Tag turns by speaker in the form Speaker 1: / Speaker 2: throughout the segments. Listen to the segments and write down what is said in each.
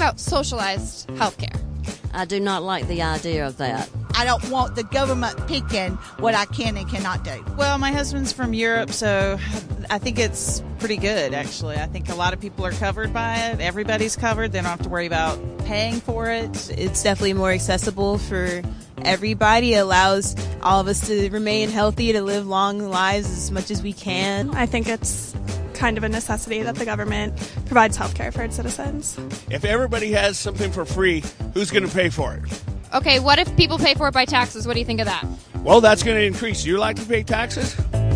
Speaker 1: about socialized healthcare?
Speaker 2: I do not like the idea of that.
Speaker 3: I don't want the government picking what I can and cannot do.
Speaker 4: Well, my husband's from Europe, so I think it's pretty good, actually. I think a lot of people are covered by it. Everybody's covered. They don't have to worry about paying for it.
Speaker 5: It's definitely more accessible for everybody. It allows all of us to remain healthy, to live long lives as much as we can.
Speaker 6: I think it's kind of a necessity that the government provides health care for its citizens.
Speaker 7: If everybody has something for free, who's going to pay for it?
Speaker 1: Okay, what if people pay for it by taxes? What do you think of that?
Speaker 7: Well, that's going to increase. Do you like to pay taxes?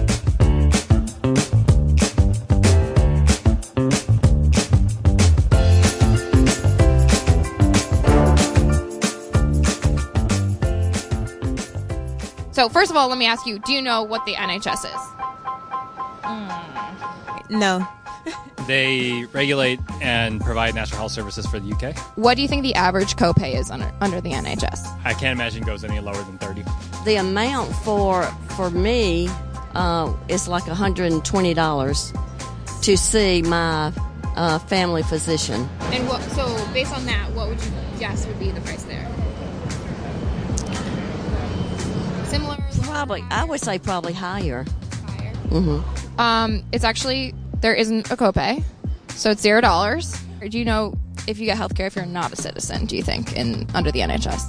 Speaker 1: So first of all, let me ask you, do you know what the NHS is?
Speaker 5: No.
Speaker 8: They regulate and provide national health services for the UK.
Speaker 1: What do you think the average copay is under the NHS?
Speaker 8: I can't imagine it goes any lower than 30.
Speaker 2: The amount for me is like $120 to see my family physician.
Speaker 1: And so based on that, what would you guess would be the price there? Similar?
Speaker 2: Probably, I would say probably higher.
Speaker 1: Higher?
Speaker 2: Mm-hmm.
Speaker 1: It's actually, there isn't a copay, so it's $0. Or do you know if you get healthcare if you're not a citizen, do you think, under the NHS?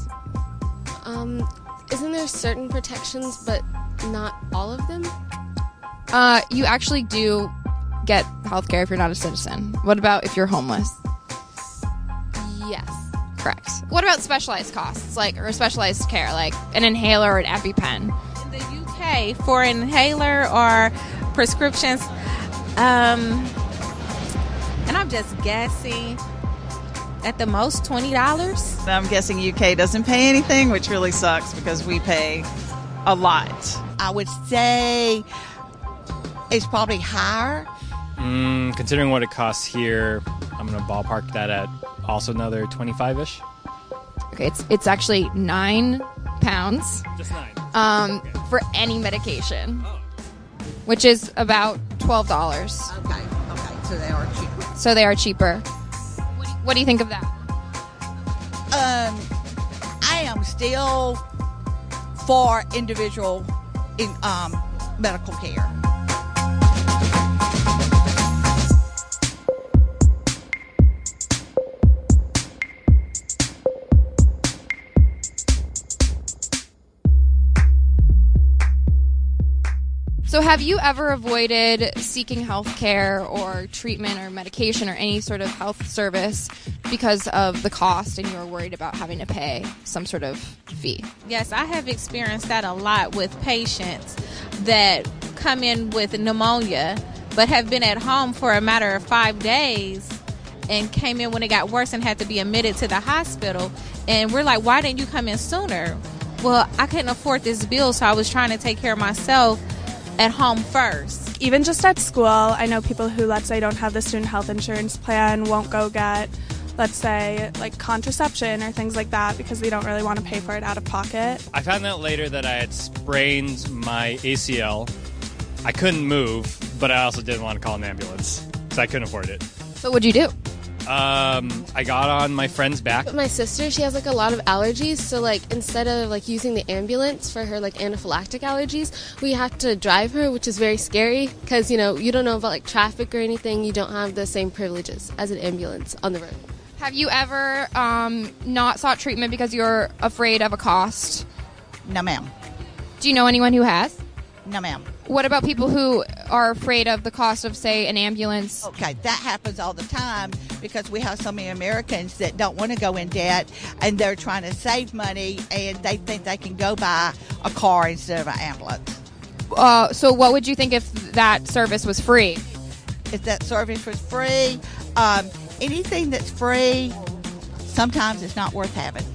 Speaker 9: Isn't there certain protections, but not all of them?
Speaker 1: You actually do get healthcare if you're not a citizen. What about if you're homeless?
Speaker 9: Yes.
Speaker 1: Correct. What about specialized costs, or specialized care, like an inhaler or an EpiPen?
Speaker 10: In the UK, for an inhaler or prescriptions, and I'm just guessing, at the most $20.
Speaker 4: I'm guessing UK doesn't pay anything, which really sucks because we pay a lot.
Speaker 3: I would say it's probably higher.
Speaker 8: Considering what it costs here, I'm going to ballpark that at also another 25-ish.
Speaker 1: Okay, it's actually £9.
Speaker 8: Just 9.
Speaker 1: For any medication, which is about $12.
Speaker 3: Okay, so they are cheaper.
Speaker 1: So they are cheaper. What do you think of that?
Speaker 3: I am still for individual medical care.
Speaker 1: So have you ever avoided seeking health care or treatment or medication or any sort of health service because of the cost and you were worried about having to pay some sort of fee?
Speaker 10: Yes, I have experienced that a lot with patients that come in with pneumonia but have been at home for a matter of 5 days and came in when it got worse and had to be admitted to the hospital. And we're like, why didn't you come in sooner? Well, I couldn't afford this bill, so I was trying to take care of myself at home first.
Speaker 6: Even just at school, I know people who, let's say, don't have the student health insurance plan, won't go get, let's say, like contraception or things like that because they don't really want to pay for it out of pocket.
Speaker 8: I found out later that I had sprained my ACL. I couldn't move, but I also didn't want to call an ambulance, so I couldn't afford it.
Speaker 1: So what'd you do?
Speaker 8: I got on my friend's back.
Speaker 9: But my sister, she has a lot of allergies, so instead of using the ambulance for her anaphylactic allergies, we have to drive her, which is very scary because you don't know about traffic or anything. You don't have the same privileges as an ambulance on the road.
Speaker 1: Have you ever not sought treatment because you're afraid of a cost?
Speaker 3: No, ma'am.
Speaker 1: Do you know anyone who has?
Speaker 3: No, ma'am.
Speaker 1: What about people who are afraid of the cost of, say, an ambulance?
Speaker 3: Okay, that happens all the time because we have so many Americans that don't want to go in debt and they're trying to save money and they think they can go buy a car instead of an ambulance.
Speaker 1: So what would you think if that service was free?
Speaker 3: If that service was free, anything that's free, sometimes it's not worth having.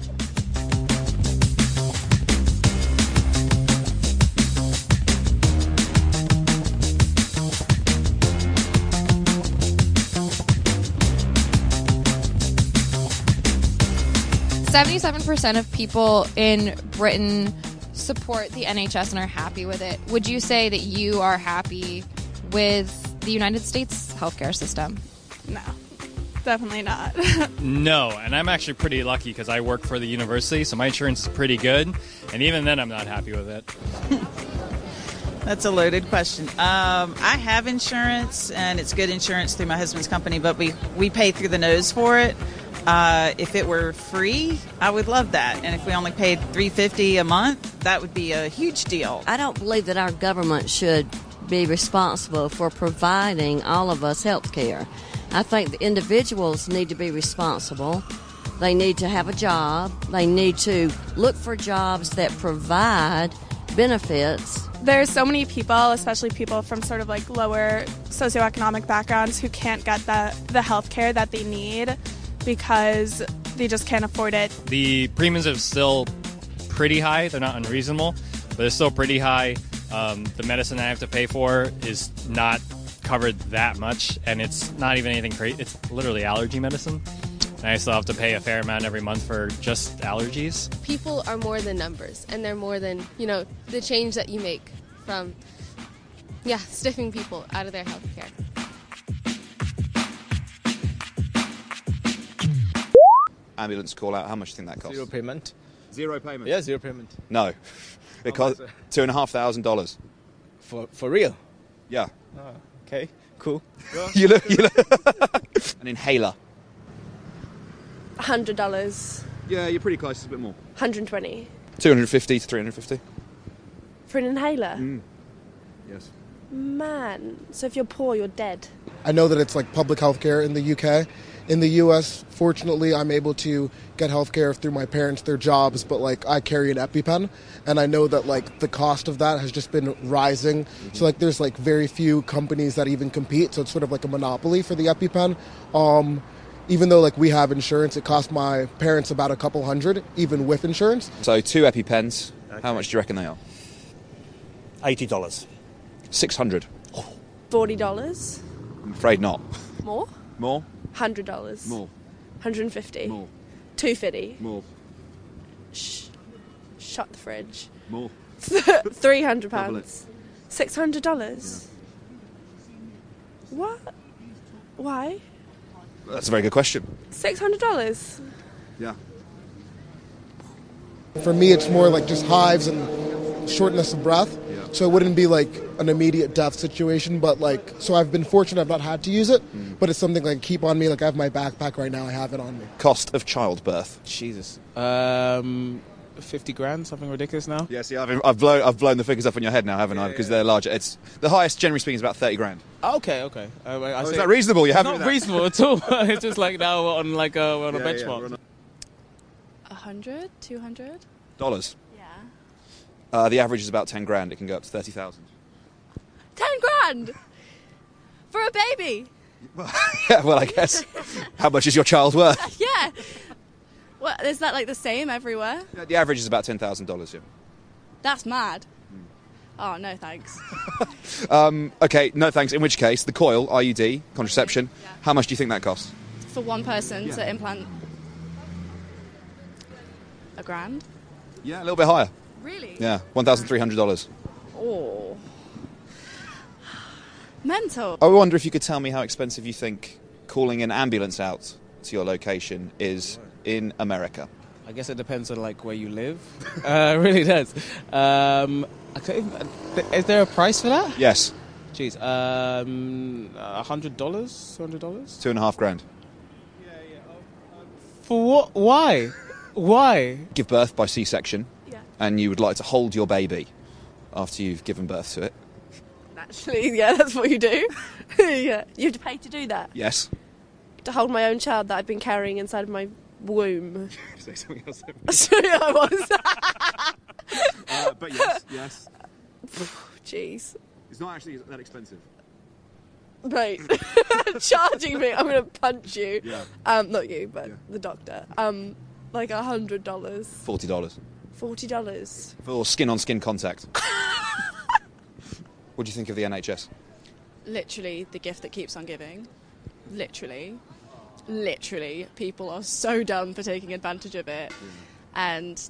Speaker 1: %77% of people in Britain support the NHS and are happy with it. Would you say that you are happy with the United States healthcare system?
Speaker 6: No, Definitely not.
Speaker 8: No, and I'm actually pretty lucky because I work for the university, so my insurance is pretty good, and even then I'm not happy with it.
Speaker 4: That's a loaded question. I have insurance, and it's good insurance through my husband's company, but we pay through the nose for it. If it were free, I would love that. And if we only paid $350 a month, that would be a huge deal.
Speaker 2: I don't believe that our government should be responsible for providing all of us health care. I think the individuals need to be responsible. They need to have a job. They need to look for jobs that provide benefits.
Speaker 6: There's so many people, especially people from sort of like lower socioeconomic backgrounds, who can't get the health care that they need because they just can't afford it.
Speaker 8: The premiums are still pretty high. They're not unreasonable, but they're still pretty high. The medicine I have to pay for is not covered that much, and it's not even anything crazy. It's literally allergy medicine, and I still have to pay a fair amount every month for just allergies.
Speaker 9: People are more than numbers, and they're more than, the change that you make from, stiffing people out of their health care.
Speaker 11: Ambulance call out, how much do you think that costs?
Speaker 12: Zero payment.
Speaker 11: Zero payment?
Speaker 12: Yeah, zero payment.
Speaker 11: No. It costs $2,500.
Speaker 12: For real?
Speaker 11: Yeah.
Speaker 12: Oh, okay, cool.
Speaker 11: you look. An inhaler.
Speaker 13: $100.
Speaker 11: Yeah, you're pretty close. It's a bit more.
Speaker 13: 120.
Speaker 11: 250 to 350.
Speaker 13: For an inhaler?
Speaker 11: Yes.
Speaker 13: Man, so if you're poor, you're dead.
Speaker 14: I know that it's like public health care in the UK. In the US, fortunately, I'm able to get health care through my parents, their jobs, but like I carry an EpiPen, and I know that like the cost of that has just been rising. Mm-hmm. So like there's like very few companies that even compete, so it's sort of like a monopoly for the EpiPen. Even though like we have insurance, it costs my parents about a couple hundred, even with insurance.
Speaker 11: So 2 EpiPens, okay. How much do you reckon they are?
Speaker 15: $80.
Speaker 11: $600.
Speaker 13: $40.
Speaker 11: I'm afraid not.
Speaker 13: More?
Speaker 11: More?
Speaker 13: $100.
Speaker 11: More.
Speaker 13: $150.
Speaker 11: More.
Speaker 13: $250.
Speaker 11: More.
Speaker 13: Shut the fridge.
Speaker 11: More.
Speaker 13: £300. $600. Yeah. What? Why?
Speaker 11: That's a very good question.
Speaker 13: $600.
Speaker 11: Yeah.
Speaker 14: For me, it's more like just hives and shortness of breath. Yeah. So it wouldn't be like an immediate death situation, but like, so I've been fortunate I've not had to use it, but it's something like keep on me. Like I have my backpack right now, I have it on me.
Speaker 11: Cost of childbirth.
Speaker 12: Jesus. 50 grand, something ridiculous now.
Speaker 11: Yeah, see, I've blown the figures up in your head now, haven't I? Because they're larger. It's the highest, generally speaking, is about 30 grand.
Speaker 12: Okay.
Speaker 11: Is that reasonable? You haven't?
Speaker 12: Not reasonable at all. It's just like now we're on like we're on a benchmark.
Speaker 13: $100, $200.
Speaker 11: Dollars.
Speaker 13: Yeah.
Speaker 11: The average is about 10 grand. It can go up to 30,000.
Speaker 13: 10 grand for a baby.
Speaker 11: Yeah, well, I guess. How much is your child worth?
Speaker 13: Yeah. Well, is that like the same everywhere?
Speaker 11: Yeah, the average is about $10,000. Yeah.
Speaker 13: That's mad. Oh, no thanks.
Speaker 11: Okay, no thanks. In which case, the coil, IUD, contraception,
Speaker 13: okay, yeah.
Speaker 11: How much do you think that costs?
Speaker 13: For one person to implant $1,000?
Speaker 11: Yeah, a little bit higher.
Speaker 13: Really?
Speaker 11: Yeah, $1,300.
Speaker 13: Oh. Mental.
Speaker 11: I wonder if you could tell me how expensive you think calling an ambulance out to your location is in America.
Speaker 12: I guess it depends on like where you live. It really does. Is there a price for that?
Speaker 11: Yes.
Speaker 12: Jeez. $100? $200?
Speaker 11: $2.5 grand.
Speaker 12: For what? Why? Why?
Speaker 11: Give birth by C-section, and you would like to hold your baby after you've given birth to it.
Speaker 13: Actually, yeah, that's what you do. Yeah, you have to pay to do that.
Speaker 11: Yes.
Speaker 13: To hold my own child that I've been carrying inside of my womb.
Speaker 11: Say something else.
Speaker 13: Sorry, I was.
Speaker 11: But yes.
Speaker 13: Jeez.
Speaker 11: It's not actually that expensive.
Speaker 13: Right. Charging me, I'm going to punch you.
Speaker 11: Yeah.
Speaker 13: Not you, but the doctor. Like $100.
Speaker 11: $40.
Speaker 13: $40.
Speaker 11: For skin-on-skin contact. What do you think of the NHS?
Speaker 16: Literally the gift that keeps on giving. Literally, people are so done for taking advantage of it, and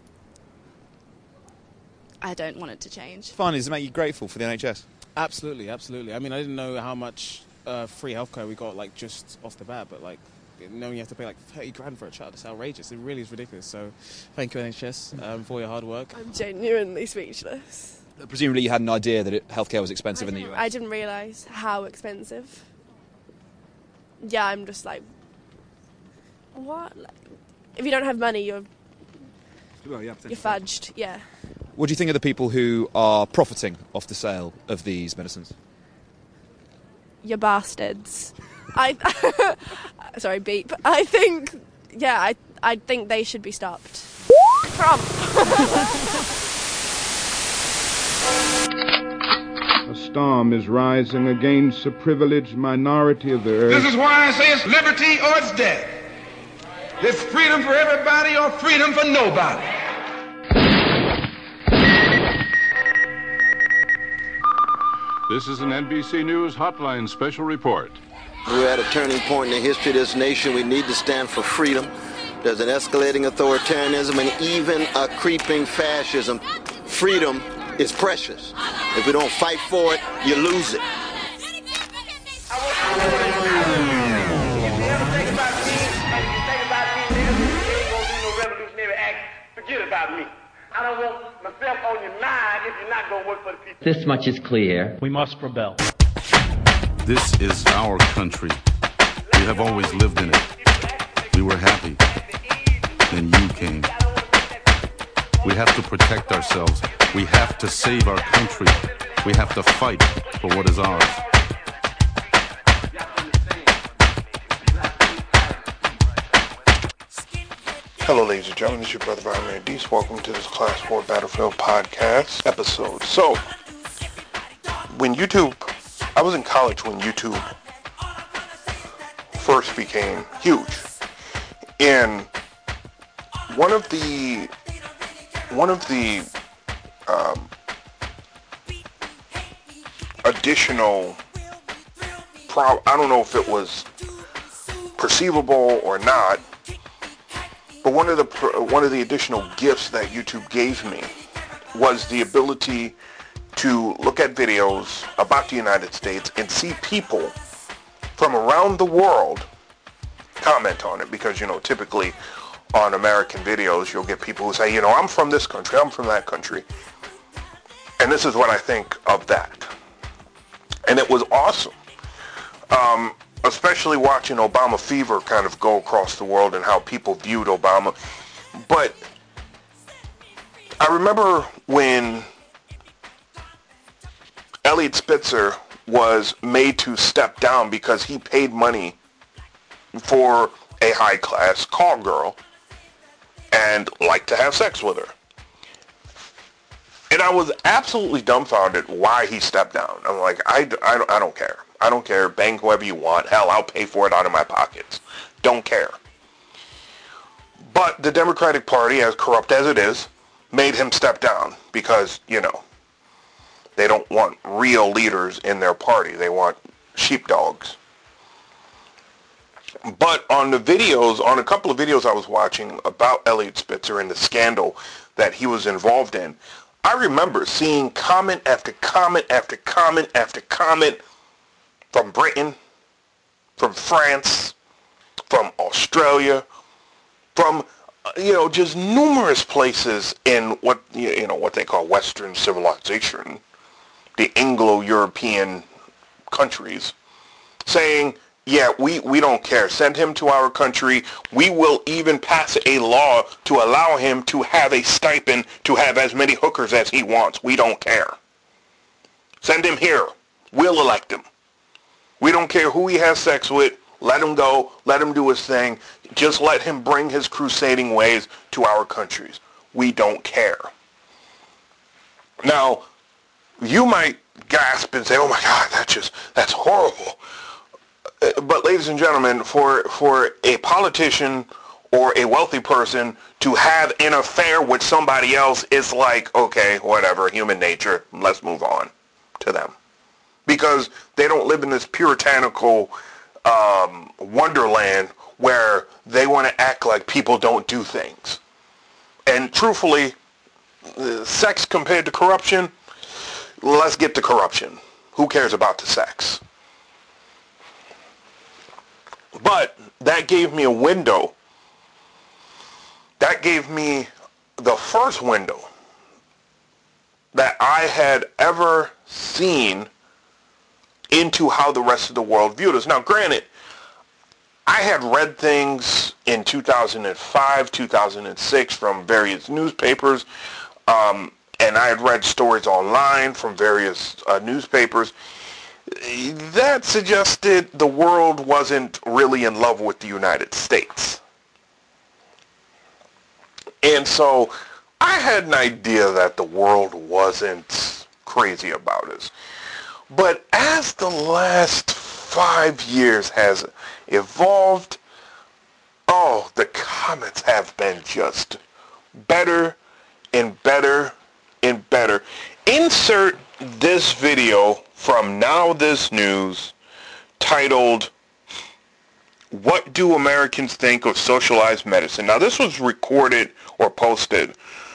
Speaker 16: I don't want it to change.
Speaker 11: Finally, does it make you grateful for the NHS?
Speaker 12: Absolutely. I mean, I didn't know how much free healthcare we got, like, just off the bat, but, like, knowing you have to pay like 30 grand for a child. It's outrageous. It really is ridiculous. So thank you, NHS, for your hard work.
Speaker 13: I'm genuinely speechless.
Speaker 11: Presumably you had an idea that healthcare was expensive in the US.
Speaker 13: I didn't realise how expensive. Yeah, I'm just like, what? Like, if you don't have money, you're fudged, yeah.
Speaker 11: What do you think of the people who are profiting off the sale of these medicines?
Speaker 13: You're bastards. Sorry, beep. I think, I think they should be stopped. Trump.
Speaker 17: A storm is rising against a privileged minority of the earth.
Speaker 18: This is why I say it's liberty or it's death. It's freedom for everybody or freedom for nobody.
Speaker 17: This is an NBC News Hotline special report.
Speaker 19: We're at a turning point in the history of this nation. We need to stand for freedom. There's an escalating authoritarianism and even a creeping fascism. Freedom is precious. If we don't fight for it, you lose it.
Speaker 18: Forget about me. I don't want myself on your mind if you're not going to work for the people.
Speaker 20: This much is clear.
Speaker 21: We must rebel.
Speaker 22: This is our country. We have always lived in it. We were happy. Then you came. We have to protect ourselves. We have to save our country. We have to fight for what is ours.
Speaker 23: Hello, ladies and gentlemen, this is your brother Brian Ray Deese. Welcome to this Class 4 Battlefield Podcast episode. So, when YouTube, I was in college when YouTube first became huge. And one of the additional, I don't know if it was perceivable or not, but one of the additional gifts that YouTube gave me was the ability to look at videos about the United States and see people from around the world comment on it. Because, typically on American videos, you'll get people who say, I'm from this country, I'm from that country. And this is what I think of that. And it was awesome. Especially watching Obama fever kind of go across the world and how people viewed Obama. But I remember when Eliot Spitzer was made to step down because he paid money for a high-class call girl and liked to have sex with her. And I was absolutely dumbfounded why he stepped down. I'm like, I don't care. I don't care. Bang whoever you want. Hell, I'll pay for it out of my pockets. Don't care. But the Democratic Party, as corrupt as it is, made him step down because, they don't want real leaders in their party. They want sheepdogs. But on a couple of videos I was watching about Eliot Spitzer and the scandal that he was involved in, I remember seeing comment after comment after comment after comment from Britain, from France, from Australia, from, just numerous places in what they call Western civilization, the Anglo-European countries, saying, yeah, we don't care. Send him to our country. We will even pass a law to allow him to have a stipend to have as many hookers as he wants. We don't care. Send him here. We'll elect him. We don't care who he has sex with. Let him go. Let him do his thing. Just let him bring his crusading ways to our countries. We don't care. Now, you might gasp and say, oh my God, that's horrible. But ladies and gentlemen, for a politician or a wealthy person to have an affair with somebody else is like, okay, whatever, human nature, let's move on to them. Because they don't live in this puritanical wonderland where they want to act like people don't do things. And truthfully, sex compared to corruption, let's get to corruption. Who cares about the sex? But that gave me a window. That gave me the first window that I had ever seen into how the rest of the world viewed us. Now, granted, I had read things in 2005, 2006 from various newspapers, and I had read stories online from various newspapers that suggested the world wasn't really in love with the United States. And so I had an idea that the world wasn't crazy about us. But as the last 5 years has evolved, oh, the comments have been just better and better and better. Insert this video from Now This News titled, "What Do Americans Think of Socialized Medicine?" Now, this was recorded or posted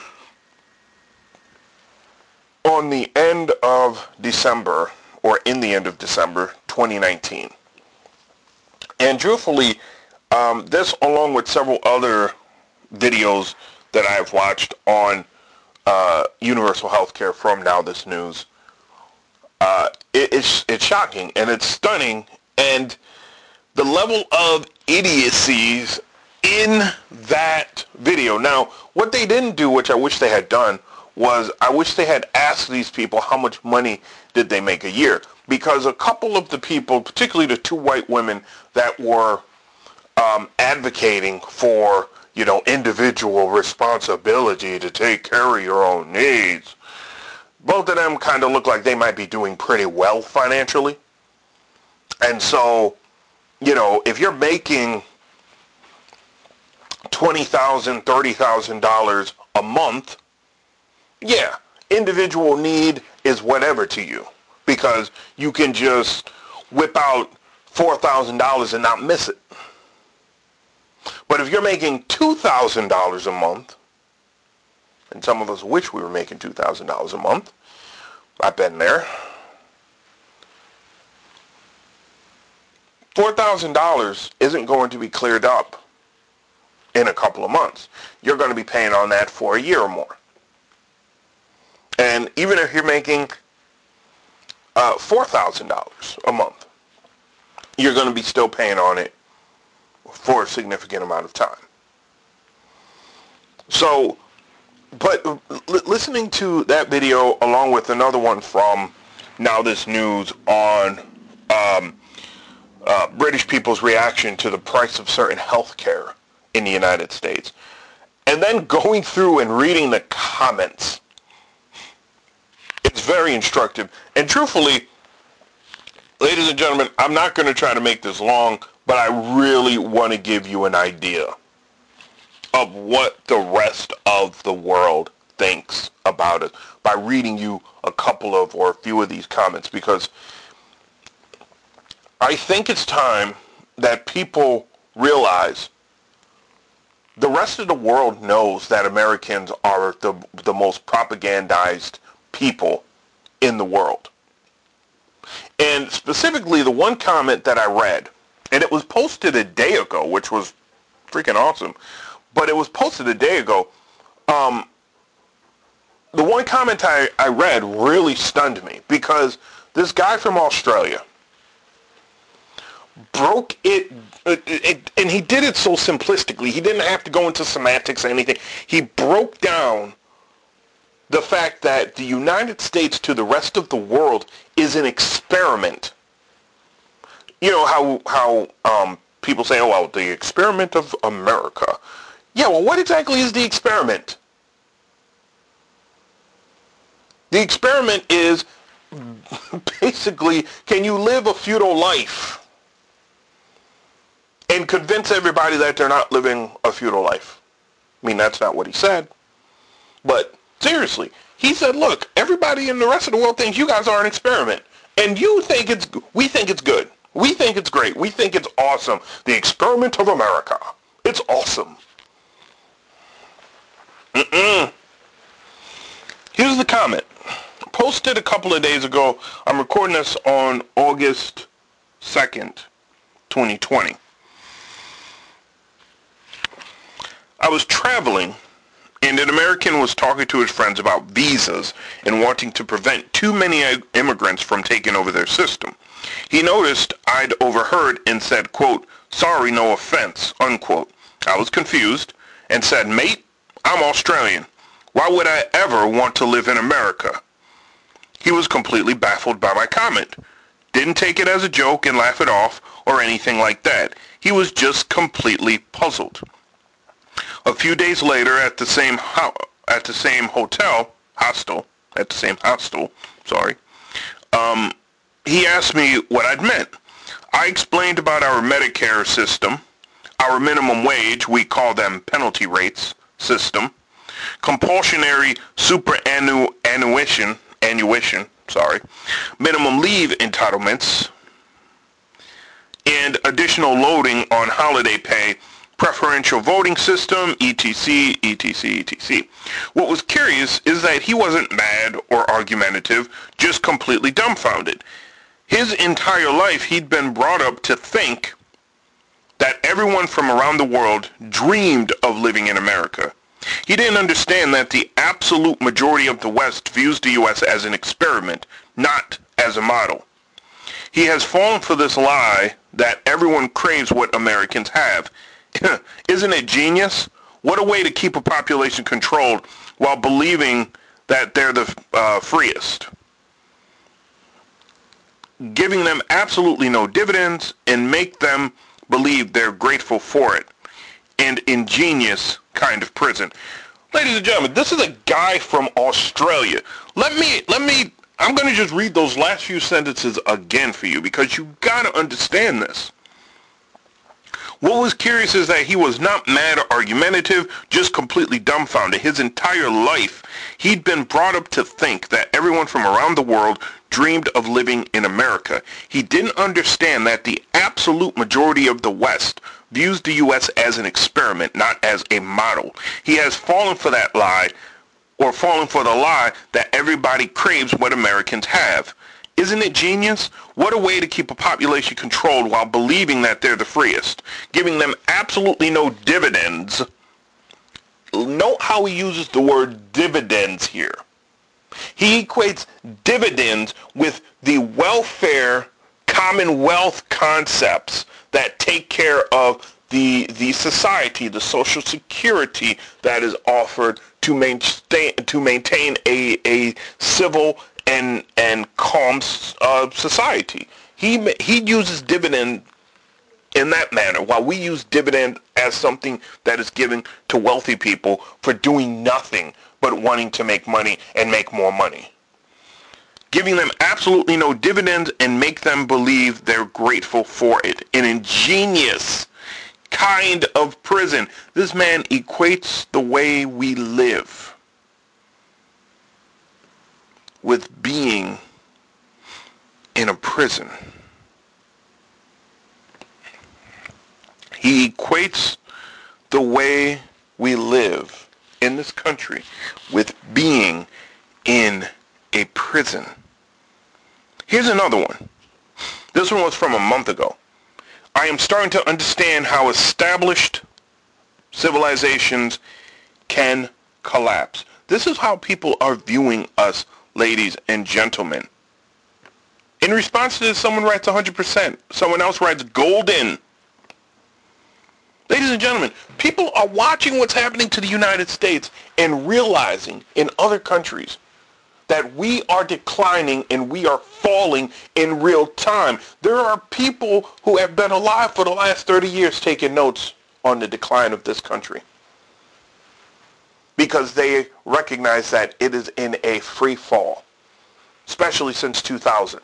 Speaker 23: on the end of December, or in the end of December 2019. And truthfully, this, along with several other videos that I have watched on universal healthcare from Now This News, it's shocking and it's stunning, and the level of idiocies in that video. Now, what they didn't do, which I wish they had done, was I wish they had asked these people how much money did they make a year. Because a couple of the people, particularly the two white women that were advocating for, individual responsibility to take care of your own needs, both of them kind of look like they might be doing pretty well financially. And so, if you're making $20,000, $30,000 a month, yeah, individual need is whatever to you, because you can just whip out $4,000 and not miss it. But if you're making $2,000 a month, and some of us wish we were making $2,000 a month, I've been there, $4,000 isn't going to be cleared up in a couple of months. You're going to be paying on that for a year or more. And even if you're making $4,000 a month, you're going to be still paying on it for a significant amount of time. So, but listening to that video along with another one from Now This News on British people's reaction to the price of certain health care in the United States, and then going through and reading the comments, it's very instructive. And truthfully, ladies and gentlemen, I'm not going to try to make this long, but I really want to give you an idea of what the rest of the world thinks about it by reading you a couple of or a few of these comments, because I think it's time that people realize the rest of the world knows that Americans are the most propagandized people in the world. And specifically, the one comment that I read, and it was posted a day ago, which was freaking awesome, but it was posted a day ago. The one comment I read really stunned me, because this guy from Australia broke it, and he did it so simplistically. He didn't have to go into semantics or anything. He broke down the fact that the United States to the rest of the world is an experiment. You know how people say, oh, well, the experiment of America. Yeah, well, what exactly is the experiment? The experiment is basically, can you live a feudal life and convince everybody that they're not living a feudal life? I mean, that's not what he said. But seriously, he said, look, everybody in the rest of the world thinks you guys are an experiment. And we think it's good. We think it's great. We think it's awesome. The experiment of America. It's awesome. Here's the comment. Posted a couple of days ago. I'm recording this on August 2nd, 2020. I was traveling, and an American was talking to his friends about visas and wanting to prevent too many immigrants from taking over their system. He noticed I'd overheard and said, quote, "Sorry, no offense," unquote. I was confused and said, "Mate, I'm Australian. Why would I ever want to live in America?" He was completely baffled by my comment. Didn't take it as a joke and laugh it off or anything like that. He was just completely puzzled. A few days later, at the same hostel, he asked me what I'd meant. I explained about our Medicare system, our minimum wage, we call them penalty rates, system, compulsionary superannuation, minimum leave entitlements, and additional loading on holiday pay, preferential voting system, etc., etc., etc. What was curious is that he wasn't mad or argumentative, just completely dumbfounded. His entire life he'd been brought up to think that everyone from around the world dreamed of living in America. He didn't understand that the absolute majority of the West views the U.S. as an experiment, not as a model. He has fallen for this lie that everyone craves what Americans have. Isn't it genius? What a way to keep a population controlled while believing that they're the freest. Giving them absolutely no dividends and make them believe they're grateful for it. An ingenious kind of prison. Ladies and gentlemen, this is a guy from Australia. I'm going to just read those last few sentences again for you because you got to understand this. What was curious is that he was not mad or argumentative, just completely dumbfounded. His entire life, he'd been brought up to think that everyone from around the world dreamed of living in America. He didn't understand that the absolute majority of the West views the U.S. as an experiment, not as a model. He has fallen for that lie, or fallen for the lie that everybody craves what Americans have. Isn't it genius? What a way to keep a population controlled while believing that they're the freest, giving them absolutely no dividends. Note how he uses the word dividends here. He equates dividends with the welfare, commonwealth concepts that take care of the society, the social security that is offered to maintain a civil and calm society. He uses dividend in that manner, while we use dividend as something that is given to wealthy people for doing nothing but wanting to make money and make more money. Giving them absolutely no dividends and make them believe they're grateful for it. An ingenious kind of prison. This man equates the way we live with being in a prison. He equates the way we live in this country with being in a prison. Here's another one. This one was from a month ago. I am starting to understand how established civilizations can collapse. This is how people are viewing us, ladies and gentlemen. In response to this, someone writes 100%. Someone else writes golden. Ladies and gentlemen, people are watching what's happening to the United States and realizing in other countries that we are declining and we are falling in real time. There are people who have been alive for the last 30 years taking notes on the decline of this country, because they recognize that it is in a free fall, especially since 2000.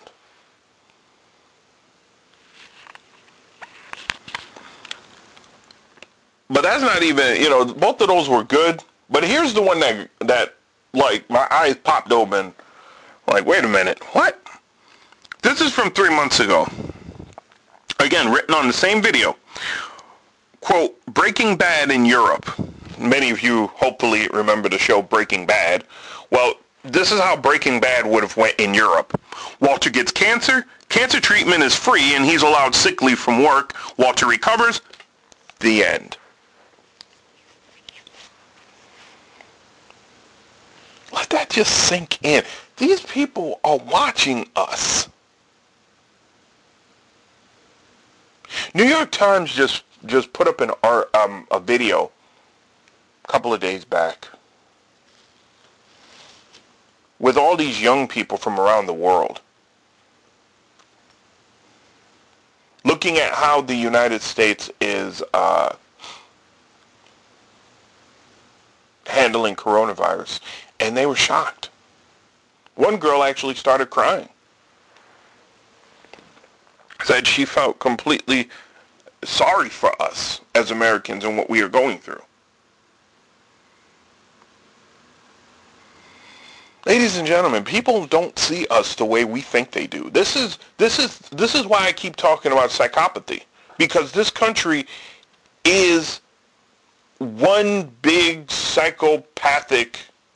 Speaker 23: But that's not even, both of those were good. But here's the one that like, my eyes popped open. Like, wait a minute, what? This is from 3 months ago. Again, written on the same video. Quote, Breaking Bad in Europe. Many of you hopefully remember the show Breaking Bad. Well, this is how Breaking Bad would have went in Europe. Walter gets cancer. Cancer treatment is free, and he's allowed sick leave from work. Walter recovers. The end. Let that just sink in. These people are watching us. New York Times just put up a video a couple of days back with all these young people from around the world looking at how the United States is handling coronavirus, and they were shocked. One girl actually started crying. Said she felt completely sorry for us as Americans and what we are going through. Ladies and gentlemen, people don't see us the way we think they do. This is why I keep talking about psychopathy, because this country is one big psychopathic,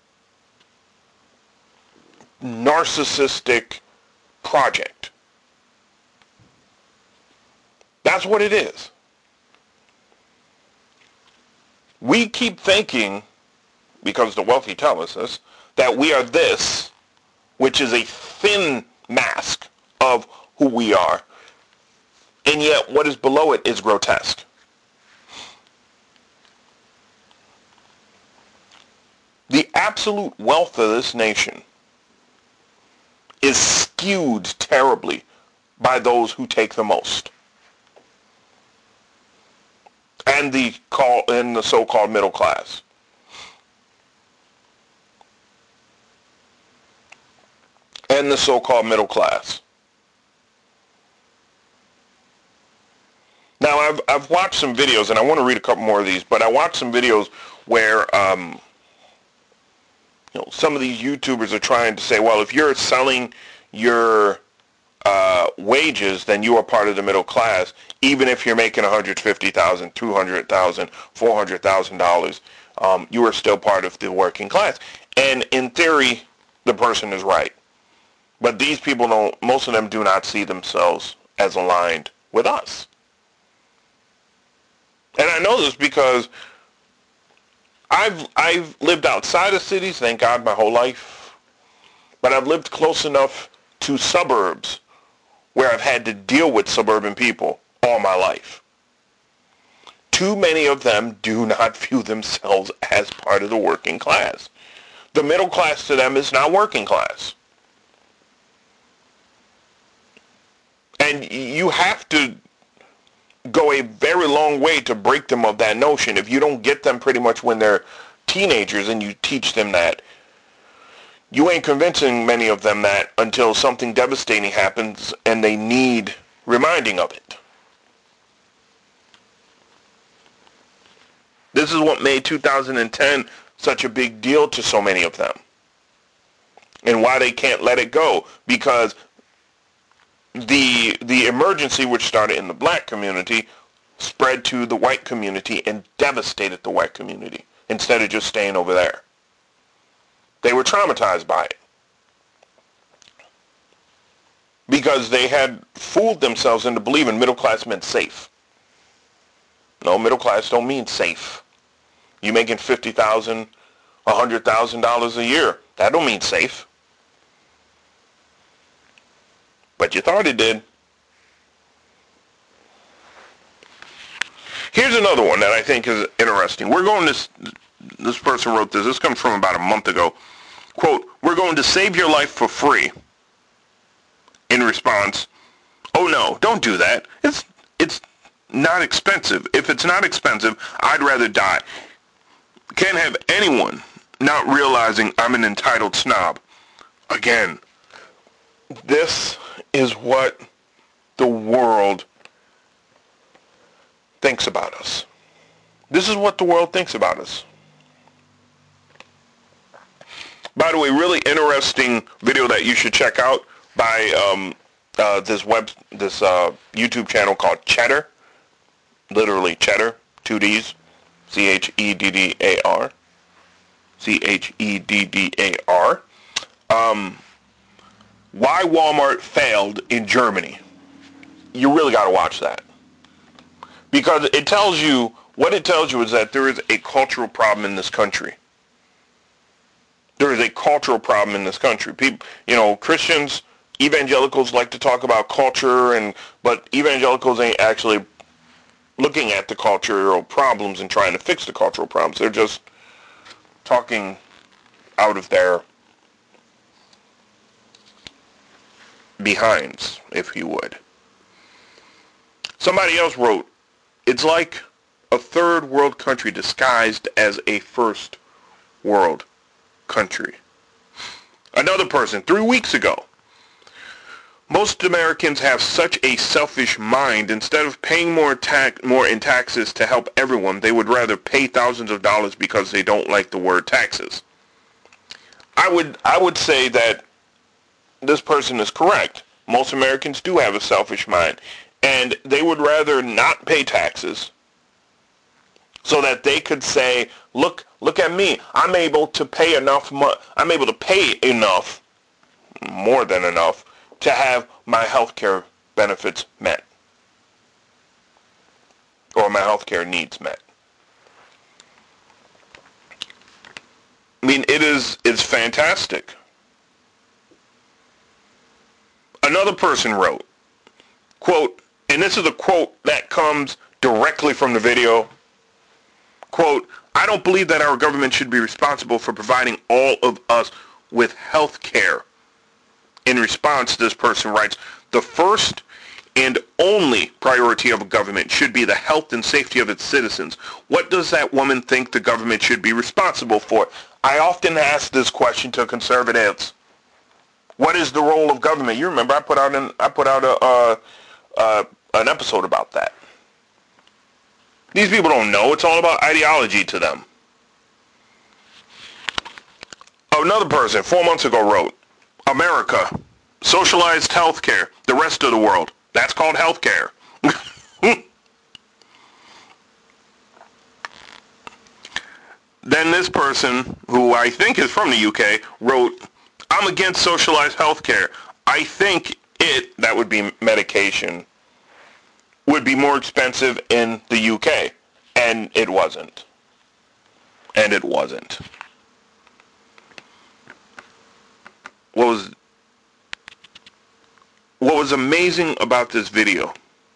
Speaker 23: narcissistic project. That's what it is. We keep thinking, because the wealthy tell us this, that we are this, which is a thin mask of who we are, and yet what is below it is grotesque. The absolute wealth of this nation is skewed terribly by those who take the most. And the so-called middle class. And the so-called middle class. Now, I've watched some videos, and I want to read a couple more of these, but I watched some videos where some of these YouTubers are trying to say, well, if you're selling your wages, then you are part of the middle class, even if you're making $150,000, $200,000, $400,000, you are still part of the working class. And in theory, the person is right. But these people don't, most of them do not see themselves as aligned with us. And I know this because I've lived outside of cities, thank God, my whole life. But I've lived close enough to suburbs where I've had to deal with suburban people all my life. Too many of them do not view themselves as part of the working class. The middle class to them is not working class. And you have to go a very long way to break them of that notion. If you don't get them pretty much when they're teenagers and you teach them that, you ain't convincing many of them that until something devastating happens and they need reminding of it. This is what made 2010 such a big deal to so many of them. And why they can't let it go. Because the emergency, which started in the black community, spread to the white community and devastated the white community instead of just staying over there. They were traumatized by it because they had fooled themselves into believing middle class meant safe. No, middle class don't mean safe. You making $50,000, $100,000 a year, that don't mean safe. But you thought it did. Here's another one that I think is interesting. This person wrote this. This comes from about a month ago. Quote, "We're going to save your life for free." In response, "Oh no, don't do that. It's not expensive. If it's not expensive, I'd rather die. Can't have anyone not realizing I'm an entitled snob." Again, this is what the world thinks about us. This is what the world thinks about us. By the way, really interesting video that you should check out by this YouTube channel called Cheddar. Literally Cheddar, 2 D's, Cheddar, Cheddar. Why Walmart failed in Germany. You really got to watch that. Because it tells you, what it tells you is that there is a cultural problem in this country. There is a cultural problem in this country. People, Christians, evangelicals like to talk about culture, but evangelicals ain't actually looking at the cultural problems and trying to fix the cultural problems. They're just talking out of their behinds, if you would. Somebody else wrote, it's like a third world country disguised as a first world country. Another person, 3 weeks ago, most Americans have such a selfish mind. Instead of paying more in taxes to help everyone, they would rather pay thousands of dollars because they don't like the word taxes. I would say that this person is correct. Most Americans do have a selfish mind, and they would rather not pay taxes so that they could say, look at me. I'm able to pay enough more than enough, to have my health care benefits met, or my health care needs met. I mean, it's fantastic. Another person wrote, quote, and this is a quote that comes directly from the video, quote, I don't believe that our government should be responsible for providing all of us with health care. In response, this person writes, the first and only priority of a government should be the health and safety of its citizens. What does that woman think the government should be responsible for? I often ask this question to conservatives. What is the role of government? You remember I put out an episode about that. These people don't know. It's all about ideology to them. Another person 4 months ago wrote, America, socialized healthcare, the rest of the world. That's called healthcare. Then this person, who I think is from the UK, wrote, I'm against socialized healthcare. I think that would be medication, would be more expensive in the UK. And it wasn't. What was amazing about this video?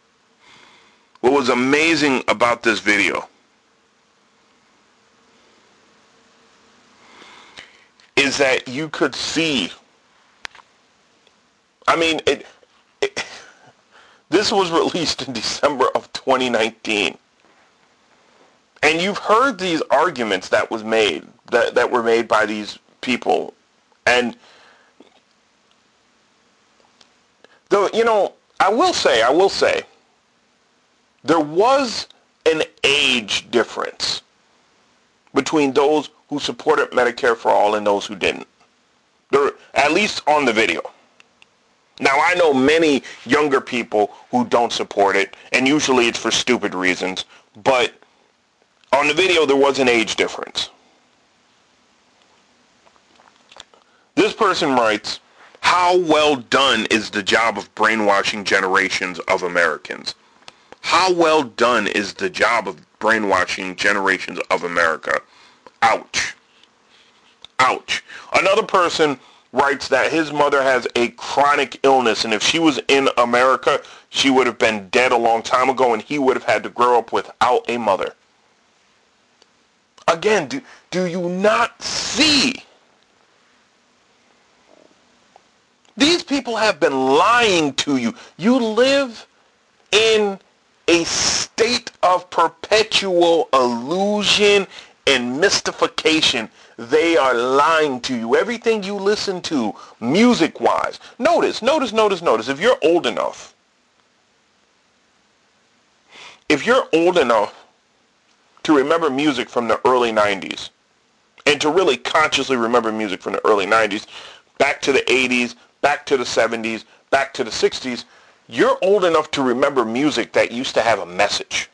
Speaker 23: Is that you could see. I mean, this was released in December of 2019. And you've heard these arguments that were made by these people. And though, I will say, there was an age difference between those who supported Medicare for All and those who didn't. At least on the video. Now, I know many younger people who don't support it, and usually it's for stupid reasons, but on the video there was an age difference. This person writes, how well done is the job of brainwashing generations of Americans? How well done is the job of brainwashing generations of America? Ouch. Ouch. Another person writes that his mother has a chronic illness, and if she was in America, she would have been dead a long time ago, and he would have had to grow up without a mother. Again, do you not see? These people have been lying to you. You live in a state of perpetual illusion and mystification. They are lying to you. Everything you listen to, music-wise. Notice. If you're old enough to remember music from the early 90s, and to really consciously remember music from the early 90s, back to the 80s, back to the 70s, back to the 60s, you're old enough to remember music that used to have a message.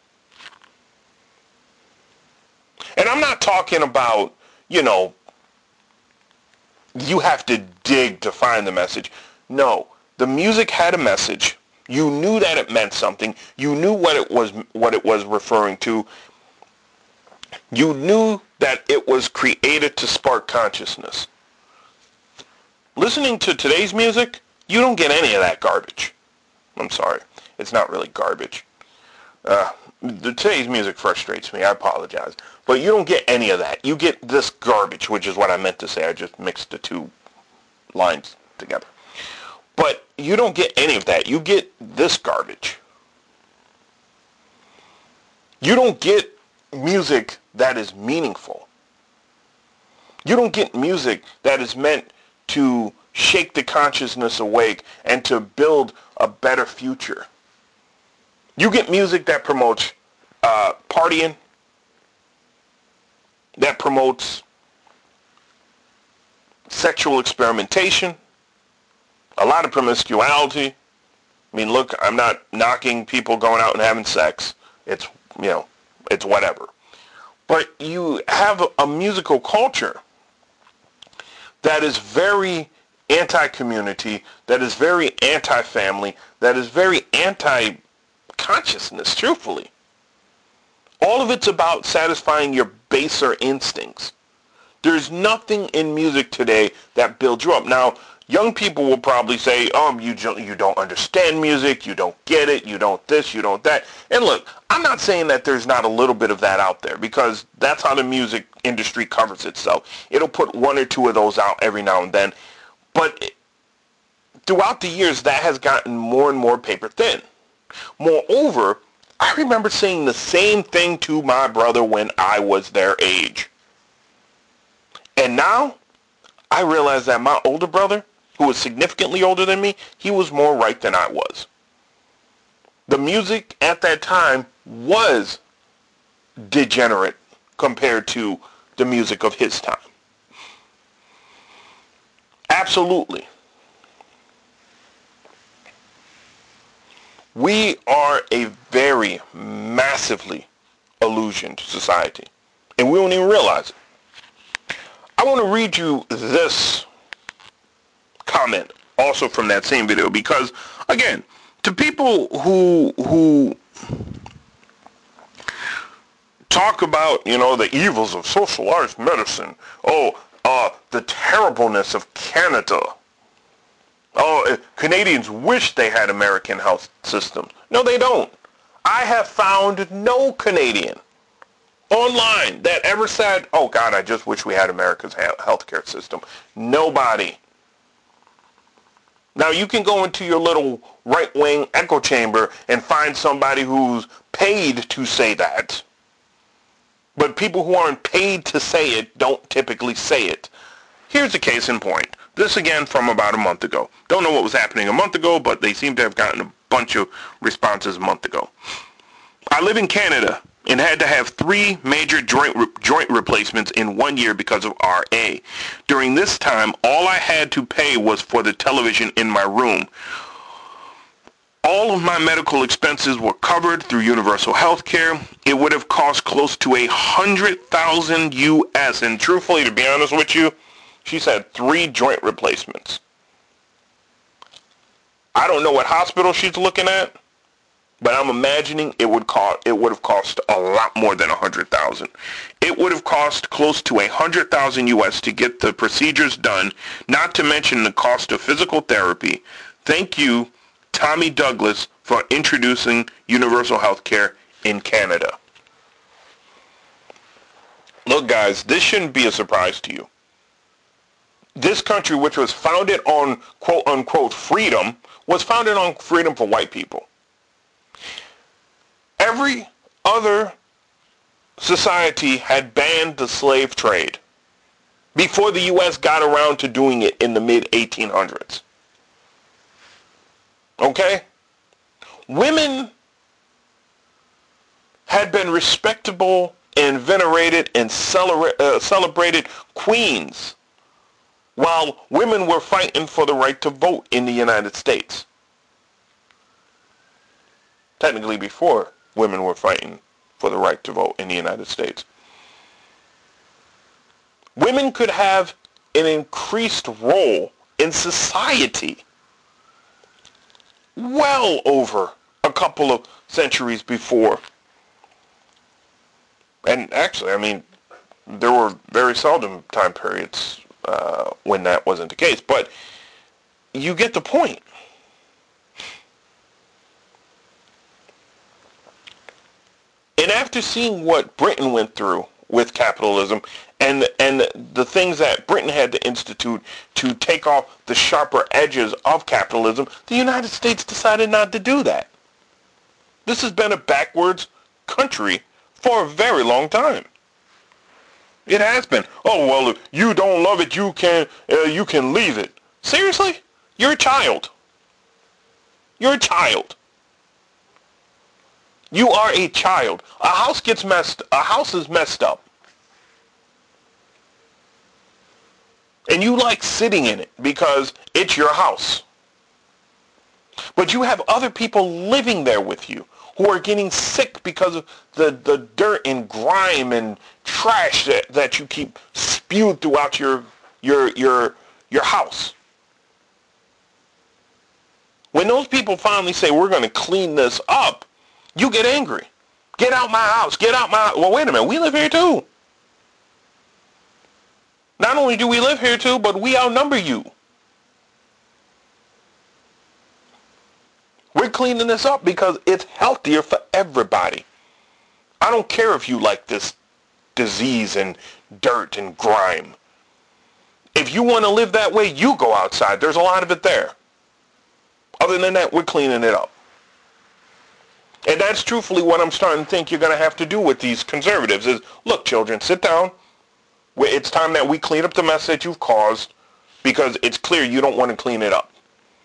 Speaker 23: And I'm not talking about, you have to dig to find the message. No, the music had a message. You knew that it meant something. You knew what it was referring to. You knew that it was created to spark consciousness. Listening to today's music, you don't get any of that garbage. I'm sorry. It's not really garbage. Today's music frustrates me. I apologize. But you don't get any of that. You get this garbage, which is what I meant to say. I just mixed the two lines together. But you don't get any of that. You get this garbage. You don't get music that is meaningful. You don't get music that is meant to shake the consciousness awake and to build a better future. You get music that promotes partying, that promotes sexual experimentation, a lot of promiscuity. I mean, look, I'm not knocking people going out and having sex. It's, it's whatever. But you have a musical culture that is very anti-community, that is very anti-family, that is very anti-consciousness, truthfully. All of it's about satisfying your baser instincts. There's nothing in music today that builds you up. Now, young people will probably say, you don't understand music, you don't get it, you don't this, you don't that. And look, I'm not saying that there's not a little bit of that out there, because that's how the music industry covers itself. It'll put one or two of those out every now and then. But throughout the years, that has gotten more and more paper thin. Moreover, I remember saying the same thing to my brother when I was their age. And now, I realize that my older brother, who was significantly older than me, he was more right than I was. The music at that time was degenerate compared to the music of his time. Absolutely. We are a very massively illusioned society, and we don't even realize it. I want to read you this comment also from that same video, because again, to people who talk about, the evils of socialized medicine, the terribleness of Canada, Canadians wish they had American health systems. No, they don't. I have found no Canadian online that ever said, oh God, I just wish we had America's healthcare system. Nobody. Now, you can go into your little right-wing echo chamber and find somebody who's paid to say that. But people who aren't paid to say it don't typically say it. Here's the case in point. This again from about a month ago. Don't know what was happening a month ago, but they seem to have gotten a bunch of responses a month ago. I live in Canada and had to have 3 major joint replacements in 1 year because of RA. During this time, all I had to pay was for the television in my room. All of my medical expenses were covered through universal health care. It would have cost close to $100,000 US. And truthfully, to be honest with you, she's had 3 joint replacements. I don't know what hospital she's looking at, but I'm imagining it would have cost a lot more than $100,000. It would have cost close to $100,000 US to get the procedures done, not to mention the cost of physical therapy. Thank you, Tommy Douglas, for introducing universal health care in Canada. Look, guys, this shouldn't be a surprise to you. This country, which was founded on quote-unquote freedom, was founded on freedom for white people. Every other society had banned the slave trade before the U.S. got around to doing it in the mid-1800s. Okay? Women had been respectable and venerated and celebrated queens while women were fighting for the right to vote in the United States. Technically before women were fighting for the right to vote in the United States. Women could have an increased role in society well over a couple of centuries before. And actually, I mean, there were very seldom time periods when that wasn't the case. But you get the point. And after seeing what Britain went through with capitalism and the things that Britain had to institute to take off the sharper edges of capitalism, the United States decided not to do that. This has been a backwards country for a very long time. It has been. Oh, well, if you don't love it, you can leave it. Seriously? You're a child. You're a child. You are a child. A house is messed up. And you like sitting in it because it's your house. But you have other people living there with you who are getting sick because of the dirt and grime and trash that you keep spewed throughout your house. When those people finally say, we're going to clean this up, you get angry. Get out my house. Get out my... Well, wait a minute. We live here too. Not only do we live here too, but we outnumber you. We're cleaning this up because it's healthier for everybody. I don't care if you like this disease and dirt and grime. If you want to live that way, you go outside. There's a lot of it there. Other than that, we're cleaning it up. And that's truthfully what I'm starting to think you're going to have to do with these conservatives is, look, children, sit down. It's time that we clean up the mess that you've caused because it's clear you don't want to clean it up.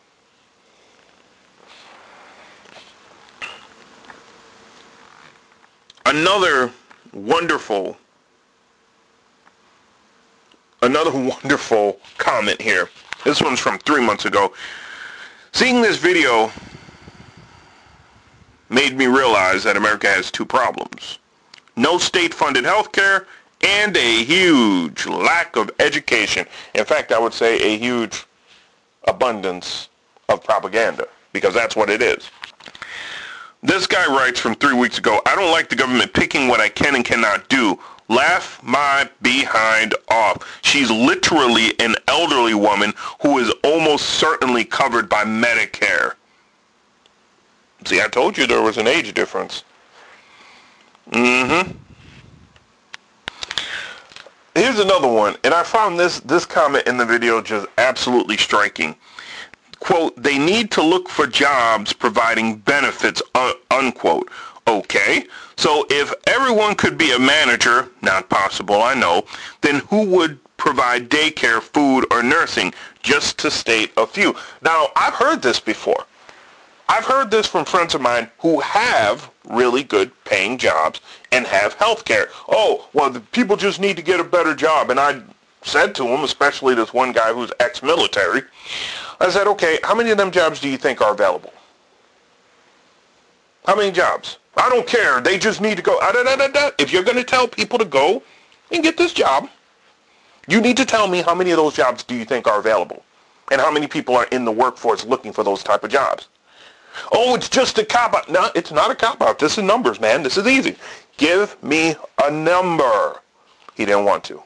Speaker 23: Another wonderful comment here. This one's from 3 months ago. Seeing this video made me realize that America has two problems. No state-funded health care and a huge lack of education. In fact, I would say a huge abundance of propaganda, because that's what it is. This guy writes from 3 weeks ago, I don't like the government picking what I can and cannot do. Laugh my behind off. She's literally an elderly woman who is almost certainly covered by Medicare. See, I told you there was an age difference. Here's another one, and I found this comment in the video just absolutely striking. Quote, they need to look for jobs providing benefits, unquote. Okay, so if everyone could be a manager, not possible, I know, then who would provide daycare, food, or nursing, just to state a few? Now, I've heard this before. I've heard this from friends of mine who have really good paying jobs and have health care. Oh, well, the people just need to get a better job. And I said to them, especially this one guy who's ex-military, I said, okay, how many of them jobs do you think are available? How many jobs? I don't care. They just need to go. If you're going to tell people to go and get this job, you need to tell me how many of those jobs do you think are available and how many people are in the workforce looking for those type of jobs. Oh, it's just a cop-out. No, it's not a cop-out. This is numbers, man. This is easy. Give me a number. He didn't want to.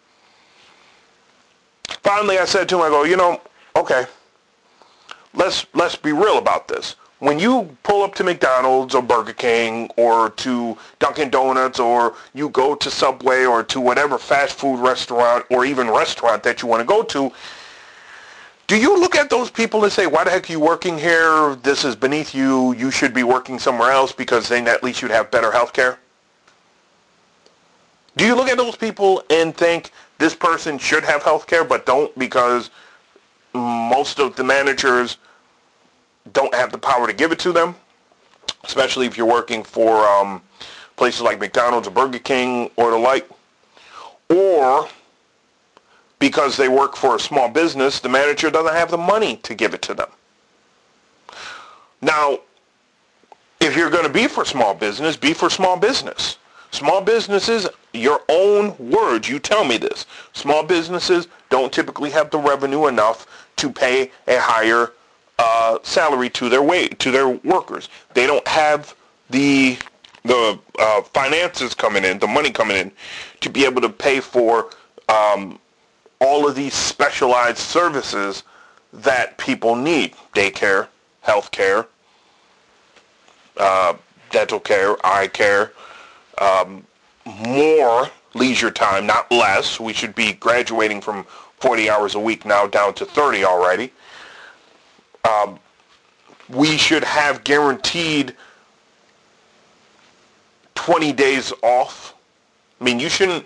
Speaker 23: Finally, I said to him, I go, okay, let's be real about this. When you pull up to McDonald's or Burger King or to Dunkin' Donuts or you go to Subway or to whatever fast food restaurant or even restaurant that you want to go to, do you look at those people and say, why the heck are you working here? This is beneath you. You should be working somewhere else because then at least you'd have better health care? Do you look at those people and think this person should have health care but don't because most of the managers don't have the power to give it to them? Especially if you're working for places like McDonald's or Burger King or the like. Or because they work for a small business, the manager doesn't have the money to give it to them. Now, if you're going to be for small business, be for small business. Small businesses, your own words, you tell me this. Small businesses don't typically have the revenue enough to pay a higher salary to their workers. They don't have the finances coming in, the money coming in, to be able to pay for all of these specialized services that people need. Daycare, healthcare, dental care, eye care, more leisure time, not less. We should be graduating from 40 hours a week now down to 30 already. We should have guaranteed 20 days off. I mean, you shouldn't...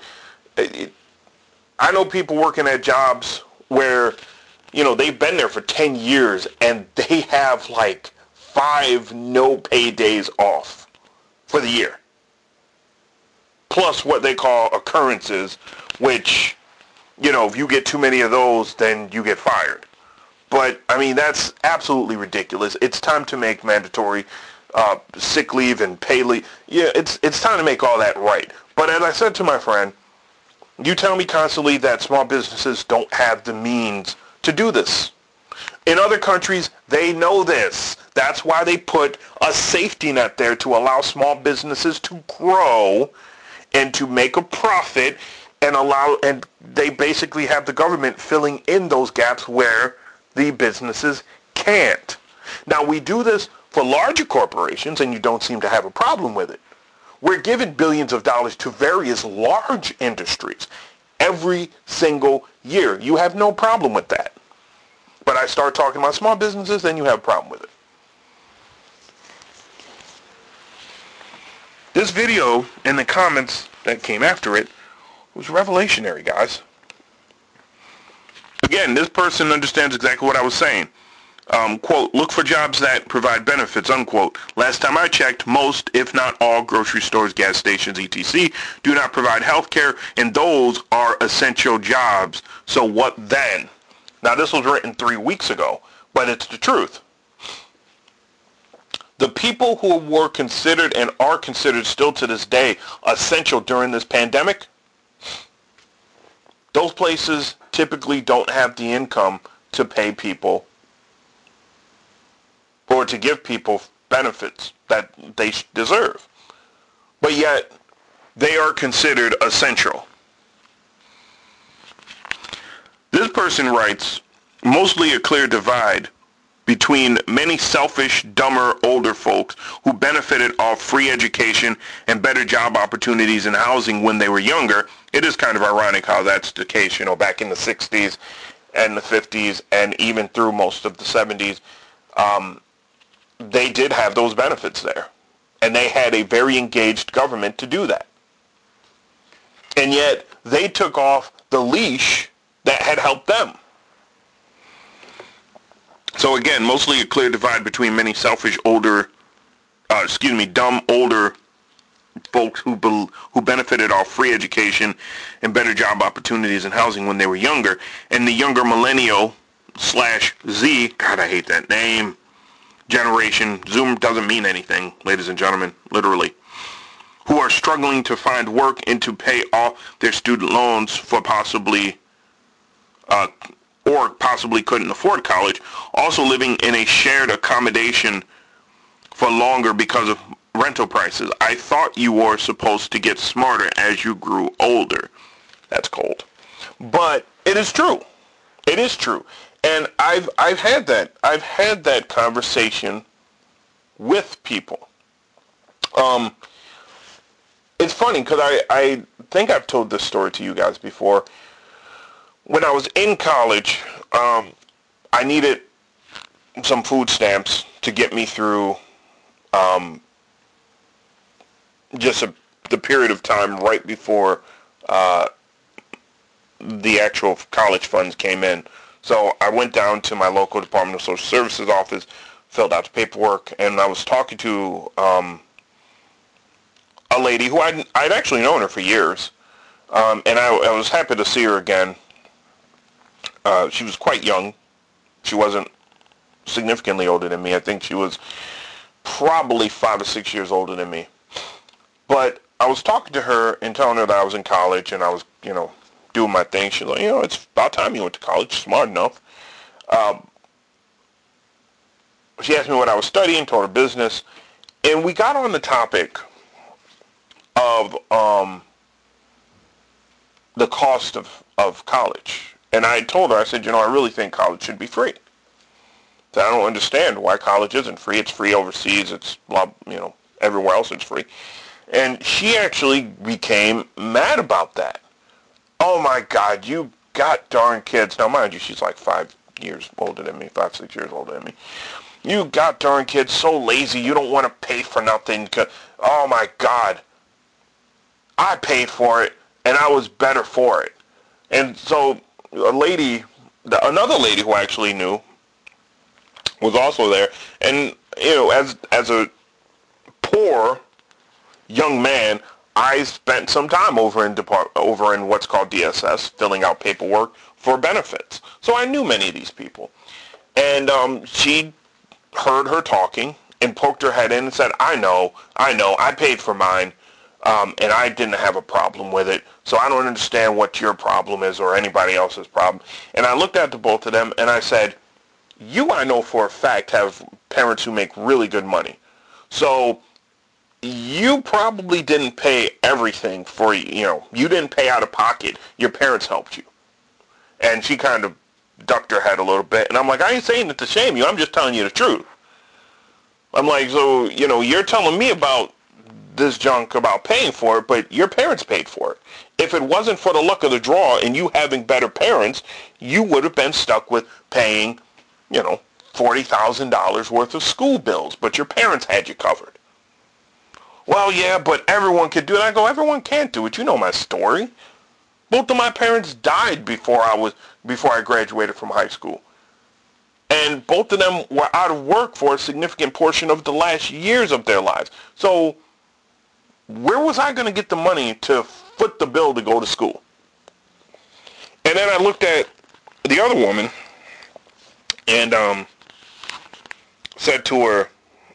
Speaker 23: I know people working at jobs where, you know, they've been there for 10 years and they have like 5 no-pay days off for the year. Plus what they call occurrences, which, you know, if you get too many of those, then you get fired. But, I mean, that's absolutely ridiculous. It's time to make mandatory sick leave and pay leave. Yeah, it's time to make all that right. But as I said to my friend, you tell me constantly that small businesses don't have the means to do this. In other countries, they know this. That's why they put a safety net there to allow small businesses to grow and to make a profit and they basically have the government filling in those gaps where the businesses can't. Now, we do this for larger corporations, and you don't seem to have a problem with it. We're giving billions of dollars to various large industries every single year. You have no problem with that. But I start talking about small businesses, then you have a problem with it. This video and the comments that came after it was revelationary, guys. Again, this person understands exactly what I was saying. Quote, look for jobs that provide benefits, unquote. Last time I checked, most, if not all, grocery stores, gas stations, etc. do not provide health care, and those are essential jobs. So what then? Now, this was written 3 weeks ago, but it's the truth. The people who were considered and are considered still to this day essential during this pandemic, those places typically don't have the income to pay people or to give people benefits that they deserve. But yet, they are considered essential. This person writes, mostly a clear divide between many selfish, dumber, older folks who benefited off free education and better job opportunities and housing when they were younger. It is kind of ironic how that's the case, you know, back in the 60s and the 50s and even through most of the 70s. They did have those benefits there. And they had a very engaged government to do that. And yet, they took off the leash that had helped them. So again, mostly a clear divide between many selfish, dumb, older folks who benefited off free education and better job opportunities and housing when they were younger, and the younger millennial / Z, God, I hate that name, generation. Zoom doesn't mean anything, ladies and gentlemen, literally, who are struggling to find work and to pay off their student loans for possibly couldn't afford college, also living in a shared accommodation for longer because of rental prices. I thought you were supposed to get smarter as you grew older. That's cold. But it is true. It is true. And I've had that conversation with people. It's funny because I think I've told this story to you guys before. When I was in college, I needed some food stamps to get me through the period of time right before the actual college funds came in. So I went down to my local Department of Social Services office, filled out the paperwork, and I was talking to a lady who I'd actually known her for years, and I was happy to see her again. She was quite young. She wasn't significantly older than me. I think she was probably 5 or 6 years older than me. But I was talking to her and telling her that I was in college and I was, doing my thing. She's like, it's about time you went to college. Smart enough. She asked me what I was studying, told her business, and we got on the topic of the cost of college And I told her, I said, I really think college should be free. So I don't understand why college isn't free. It's free overseas. It's, everywhere else it's free. And she actually became mad about that. Oh, my God, you got darn kids. Now, mind you, she's like 5 years older than me, 5-6 years older than me. You got darn kids so lazy you don't want to pay for nothing. Oh, my God. I paid for it, and I was better for it. And so another lady who I actually knew was also there. And, as a poor young man, I spent some time over in what's called DSS, filling out paperwork for benefits. So I knew many of these people. And she heard her talking and poked her head in and said, I know, I paid for mine, and I didn't have a problem with it, so I don't understand what your problem is or anybody else's problem. And I looked at the both of them and I said, you, I know for a fact, have parents who make really good money. So you probably didn't pay everything for, you didn't pay out of pocket. Your parents helped you. And she kind of ducked her head a little bit. And I'm like, I ain't saying it to shame you. I'm just telling you the truth. I'm like, so, you're telling me about this junk about paying for it, but your parents paid for it. If it wasn't for the luck of the draw and you having better parents, you would have been stuck with paying, $40,000 worth of school bills, but your parents had you covered. Well, yeah, but everyone could do it. I go, everyone can't do it. You know my story. Both of my parents died before I graduated from high school. And both of them were out of work for a significant portion of the last years of their lives. So where was I going to get the money to foot the bill to go to school? And then I looked at the other woman and said to her,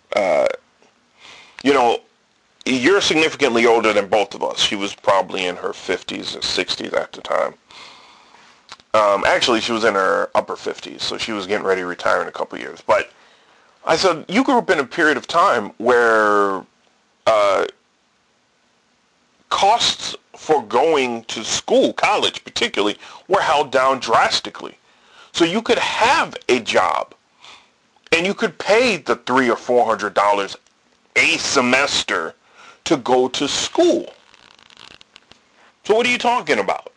Speaker 23: you're significantly older than both of us. She was probably in her 50s or 60s at the time. Actually, she was in her upper 50s, so she was getting ready to retire in a couple of years. But I said, you grew up in a period of time where costs for going to school, college particularly, were held down drastically. So you could have a job, and you could pay the $300 or $400 a semester to go to school. So what are you talking about?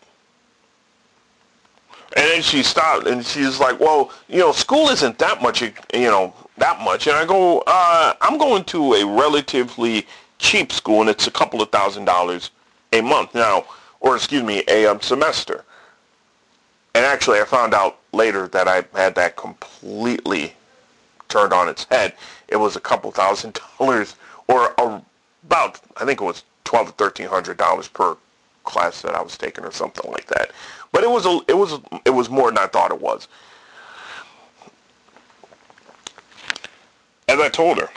Speaker 23: And then she stopped and she's like, well, school isn't that much, that much. And I go, I'm going to a relatively cheap school and it's a couple of $1,000s a month now, or a semester. And actually I found out later that I had that completely turned on its head. It was a couple $1,000 or about, I think it was $1,200 to $1,300 per class that I was taking or something like that. But it was more than I thought it was. As I told her,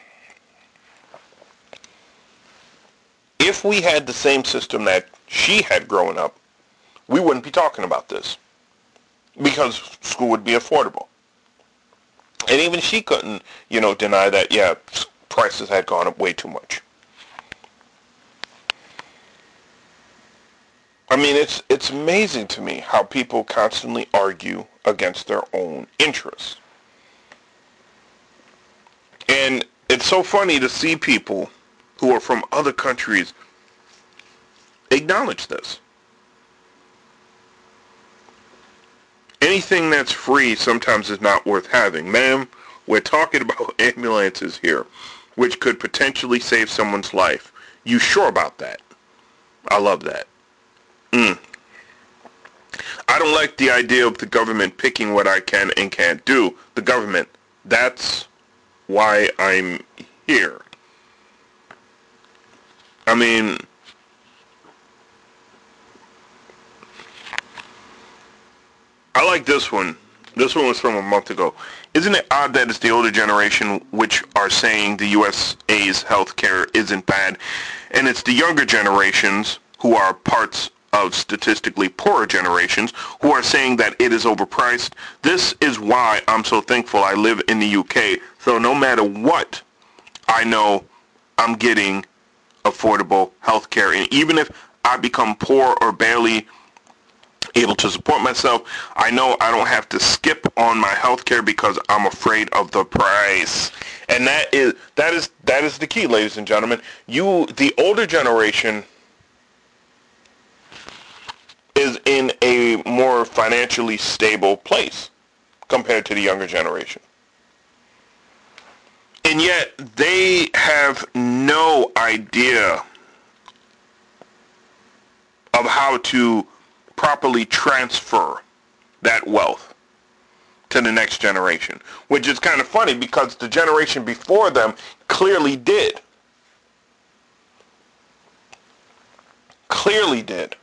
Speaker 23: if we had the same system that she had growing up, we wouldn't be talking about this because school would be affordable. And even she couldn't, deny that, prices had gone up way too much. I mean, it's amazing to me how people constantly argue against their own interests. And it's so funny to see people who are from other countries acknowledge this. Anything that's free sometimes is not worth having. Ma'am, we're talking about ambulances here, which could potentially save someone's life. You sure about that? I love that. I don't like the idea of the government picking what I can and can't do. The government, that's why I'm here. I mean, I like this one. This one was from a month ago. Isn't it odd that it's the older generation which are saying the USA's healthcare isn't bad, and it's the younger generations who are parts of statistically poorer generations who are saying that it is overpriced? This is why I'm so thankful I live in the UK. So no matter what, I know I'm getting affordable health care. And even if I become poor or barely able to support myself. I know I don't have to skip on my health care because I'm afraid of the price. And that is the key, ladies and gentlemen. The older generation is in a more financially stable place compared to the younger generation. And yet they have no idea of how to properly transfer that wealth to the next generation, which is kind of funny because the generation before them clearly did. Clearly did.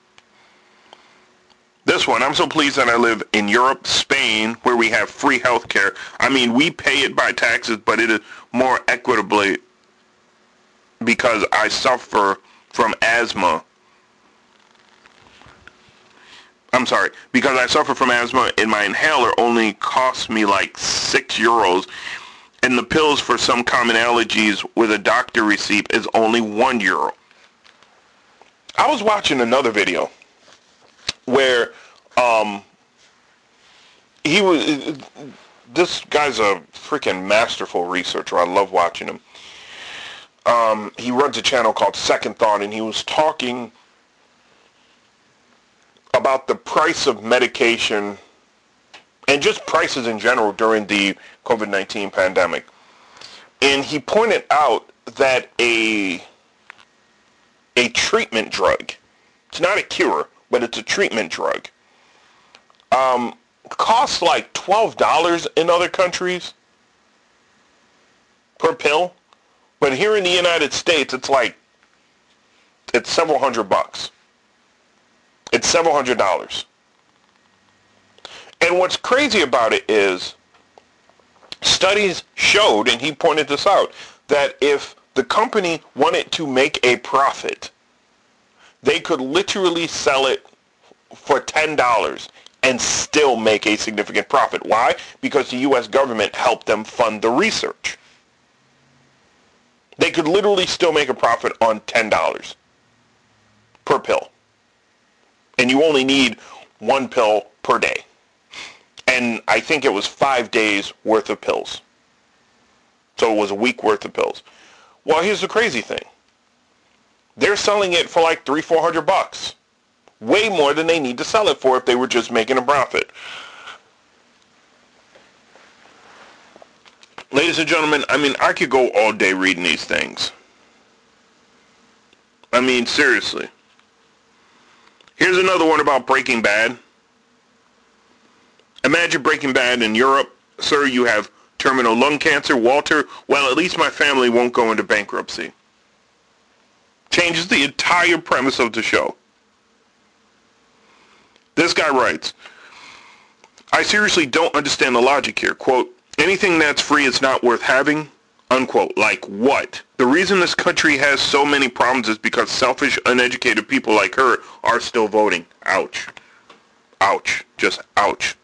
Speaker 23: This one, I'm so pleased that I live in Europe, Spain, where we have free health care. I mean, we pay it by taxes, but it is more equitably because I suffer from asthma. Because I suffer from asthma and my inhaler only costs me like €6, and the pills for some common allergies with a doctor receipt is only €1. I was watching another video where this guy's a freaking masterful researcher. I love watching him. He runs a channel called Second Thought, and he was talking about the price of medication and just prices in general during the COVID-19 pandemic. And he pointed out that a treatment drug, it's not a cure, but it's a treatment drug, costs like $12 in other countries per pill. But here in the United States, it's several $100. It's several $100. And what's crazy about it is studies showed, and he pointed this out, that if the company wanted to make a profit, they could literally sell it for $10 and still make a significant profit. Why? Because the U.S. government helped them fund the research. They could literally still make a profit on $10 per pill. And you only need one pill per day. And I think it was 5 days worth of pills. So it was a week worth of pills. Well, here's the crazy thing. They're selling it for like $300-400. Way more than they need to sell it for if they were just making a profit. Ladies and gentlemen, I mean, I could go all day reading these things. I mean, seriously. Here's another one about Breaking Bad. Imagine Breaking Bad in Europe. Sir, you have terminal lung cancer. Walter, well, at least my family won't go into bankruptcy. Changes the entire premise of the show. This guy writes, I seriously don't understand the logic here. Quote, anything that's free is not worth having. Unquote. Like what? The reason this country has so many problems is because selfish, uneducated people like her are still voting. Ouch. Ouch. Just ouch.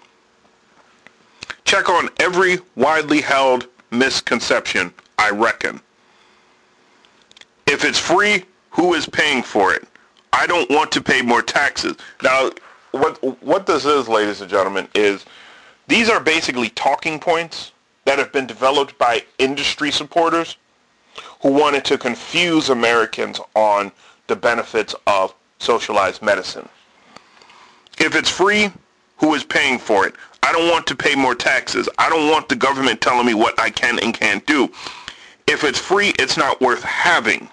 Speaker 23: Check on every widely held misconception, I reckon. If it's free, who is paying for it? I don't want to pay more taxes. Now, what this is, ladies and gentlemen, is these are basically talking points that have been developed by industry supporters who wanted to confuse Americans on the benefits of socialized medicine. If it's free, who is paying for it? I don't want to pay more taxes. I don't want the government telling me what I can and can't do. If it's free, it's not worth having.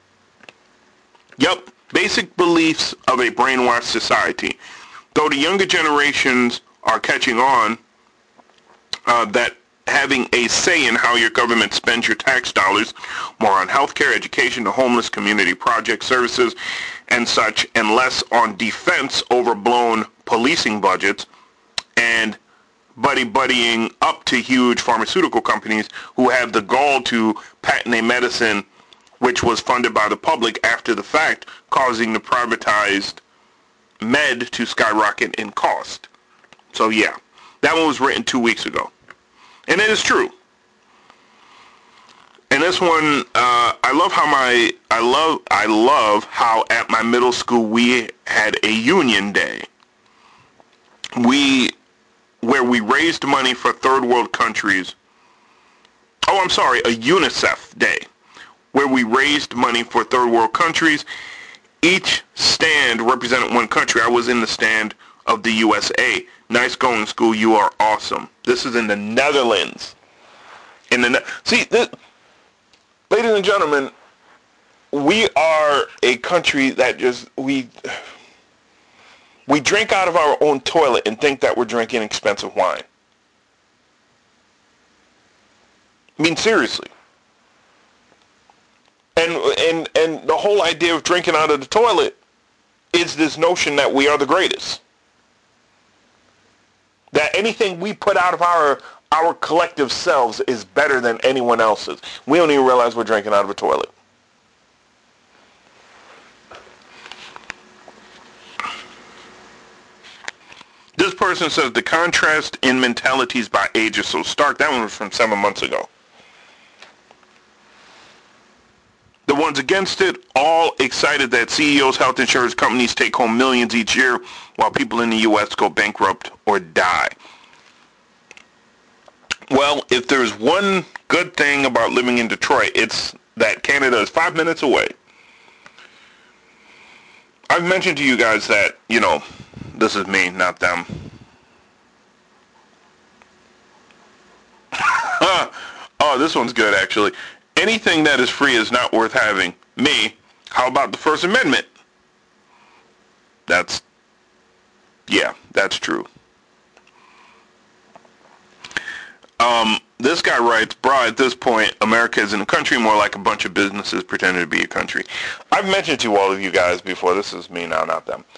Speaker 23: Yep, basic beliefs of a brainwashed society. Though the younger generations are catching on that having a say in how your government spends your tax dollars, more on healthcare, education, the homeless, community project services, and such, and less on defense, overblown policing budgets, and buddying up to huge pharmaceutical companies who have the gall to patent a medicine which was funded by the public after the fact, causing the privatized med to skyrocket in cost. So yeah, that one was written 2 weeks ago. And it is true. And this one, I love how at my middle school we had a union day. where we raised money for third world countries. Oh, I'm sorry, a UNICEF day where we raised money for third world countries. Each stand represented one country. I was in the stand of the USA. Nice going, school. You are awesome. This is in the Netherlands. Ladies and gentlemen, we are a country that we drink out of our own toilet and think that we're drinking expensive wine. I mean, seriously. And the whole idea of drinking out of the toilet is this notion that we are the greatest. That anything we put out of our collective selves is better than anyone else's. We don't even realize we're drinking out of a toilet. This person says the contrast in mentalities by age is so stark. That one was from 7 months ago. The ones against it, all excited that CEOs, health insurance companies take home millions each year while people in the U.S. go bankrupt or die. Well, if there's one good thing about living in Detroit, it's that Canada is 5 minutes away. I've mentioned to you guys that, this is me, not them. Oh, this one's good, actually. Anything that is free is not worth having. Me, how about the First Amendment? That's true. This guy writes, "Bro, at this point, America isn't a country, more like a bunch of businesses pretending to be a country." I've mentioned to all of you guys before, this is me now, not them.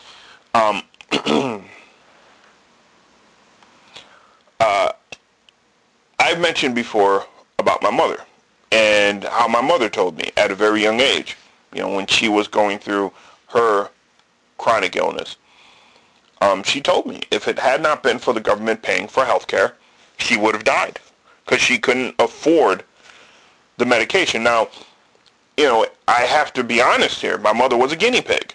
Speaker 23: I've mentioned before about my mother and how my mother told me at a very young age, when she was going through her chronic illness, she told me if it had not been for the government paying for health care, she would have died because she couldn't afford the medication. Now, I have to be honest here. My mother was a guinea pig.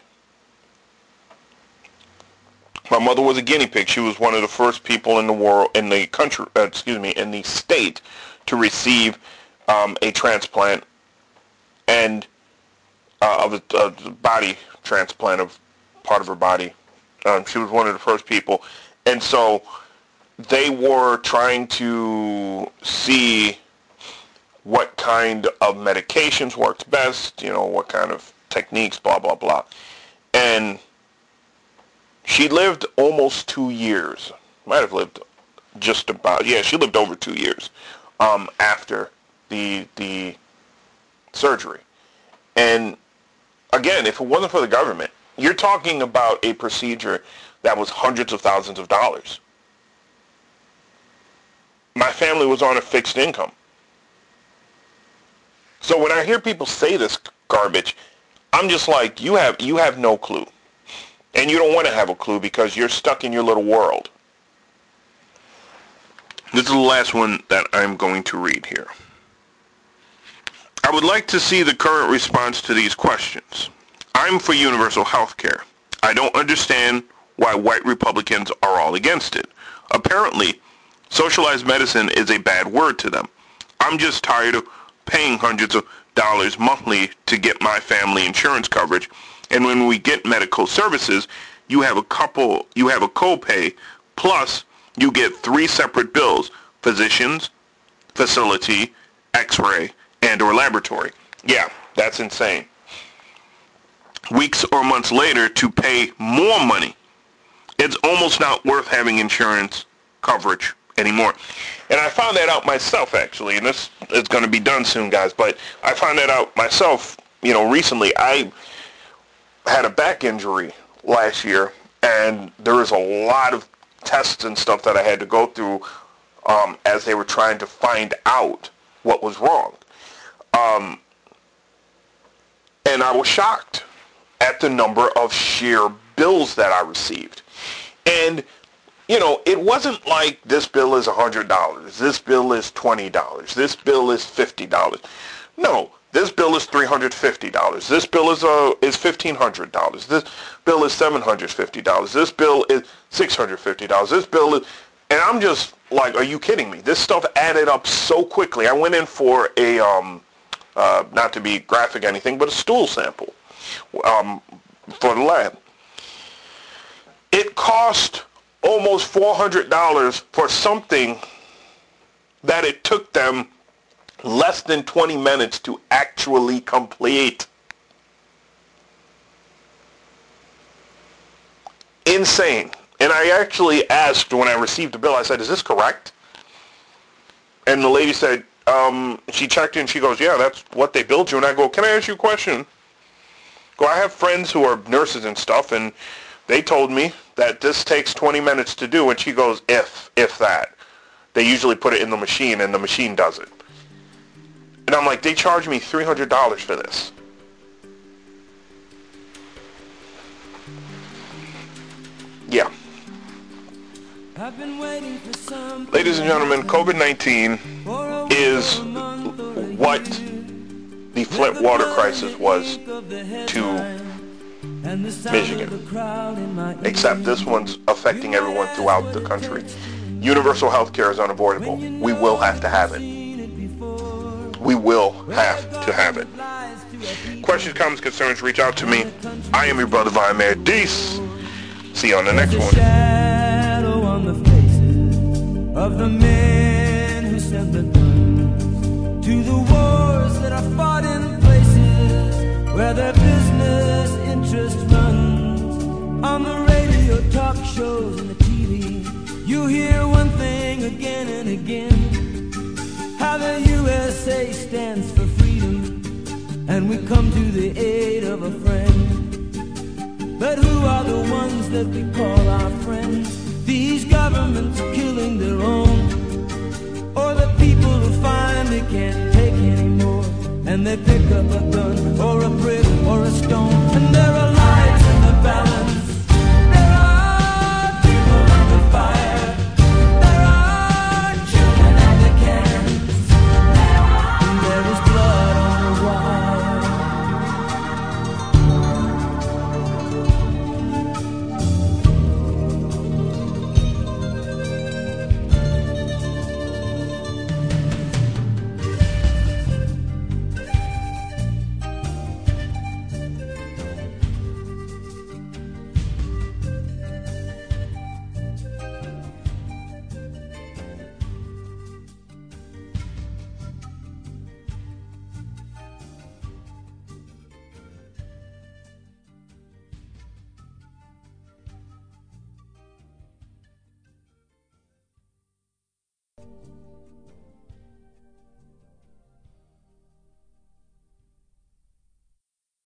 Speaker 23: My mother was a guinea pig. She was one of the first people in the world, in the country, in the state to receive a transplant and of a body transplant of part of her body. She was one of the first people. And so they were trying to see what kind of medications worked best, what kind of techniques, blah, blah, blah. And she lived almost 2 years. Might have lived she lived over 2 years after the surgery. And again, if it wasn't for the government, you're talking about a procedure that was hundreds of thousands of dollars. My family was on a fixed income. So when I hear people say this garbage, I'm just like, you have no clue. And you don't want to have a clue because you're stuck in your little world. This is the last one that I'm going to read here. I would like to see the current response to these questions. I'm for universal health care. I don't understand why white Republicans are all against it. Apparently, socialized medicine is a bad word to them. I'm just tired of paying hundreds of dollars monthly to get my family insurance coverage, and when we get medical services, you have a copay, plus you get 3 separate bills: physicians, facility, x-ray, and or laboratory. Yeah, that's insane. Weeks or months later to pay more money. It's almost not worth having insurance coverage anymore. And I found that out myself, actually, and this is going to be done soon, guys, but I found that out myself, recently. I had a back injury last year, and there was a lot of tests and stuff that I had to go through as they were trying to find out what was wrong. And I was shocked at the number of sheer bills that I received. And, it wasn't like this bill is $100, this bill is $20, this bill is $50. No, This bill is $350. This bill is $1,500. This bill is $750. This bill is $650. This bill is, and I'm just like, are you kidding me? This stuff added up so quickly. I went in for a not to be graphic or anything, but a stool sample for the lab. It cost almost $400 for something that it took them less than 20 minutes to actually complete. Insane. And I actually asked when I received the bill, I said, is this correct? And the lady said, she checked in, she goes, yeah, that's what they billed you. And I go, can I ask you a question? I have friends who are nurses and stuff, and they told me that this takes 20 minutes to do. And she goes, if that. They usually put it in the machine, and the machine does it. And I'm like, they charged me $300 for this. Yeah. Ladies and gentlemen, COVID-19 is what the Flint water crisis was to Michigan. Except this one's affecting everyone throughout the country. Universal health care is unavoidable. We will have to have it. We will have to have it. Questions, comments, concerns, reach out to me. I am your brother, Vladimir Deese. See you on the next one.
Speaker 7: Shadow on the faces of the men who sent the guns to the wars that are fought in places where their business interest runs. On the radio, talk shows, and the TV, you hear one thing again and again. How the USA stands for freedom, and we come to the aid of a friend. But who are the ones that we call our friends? These governments killing their own, or the people who finally can't take anymore, and they pick up a gun or a brick or a stone, and they're alive.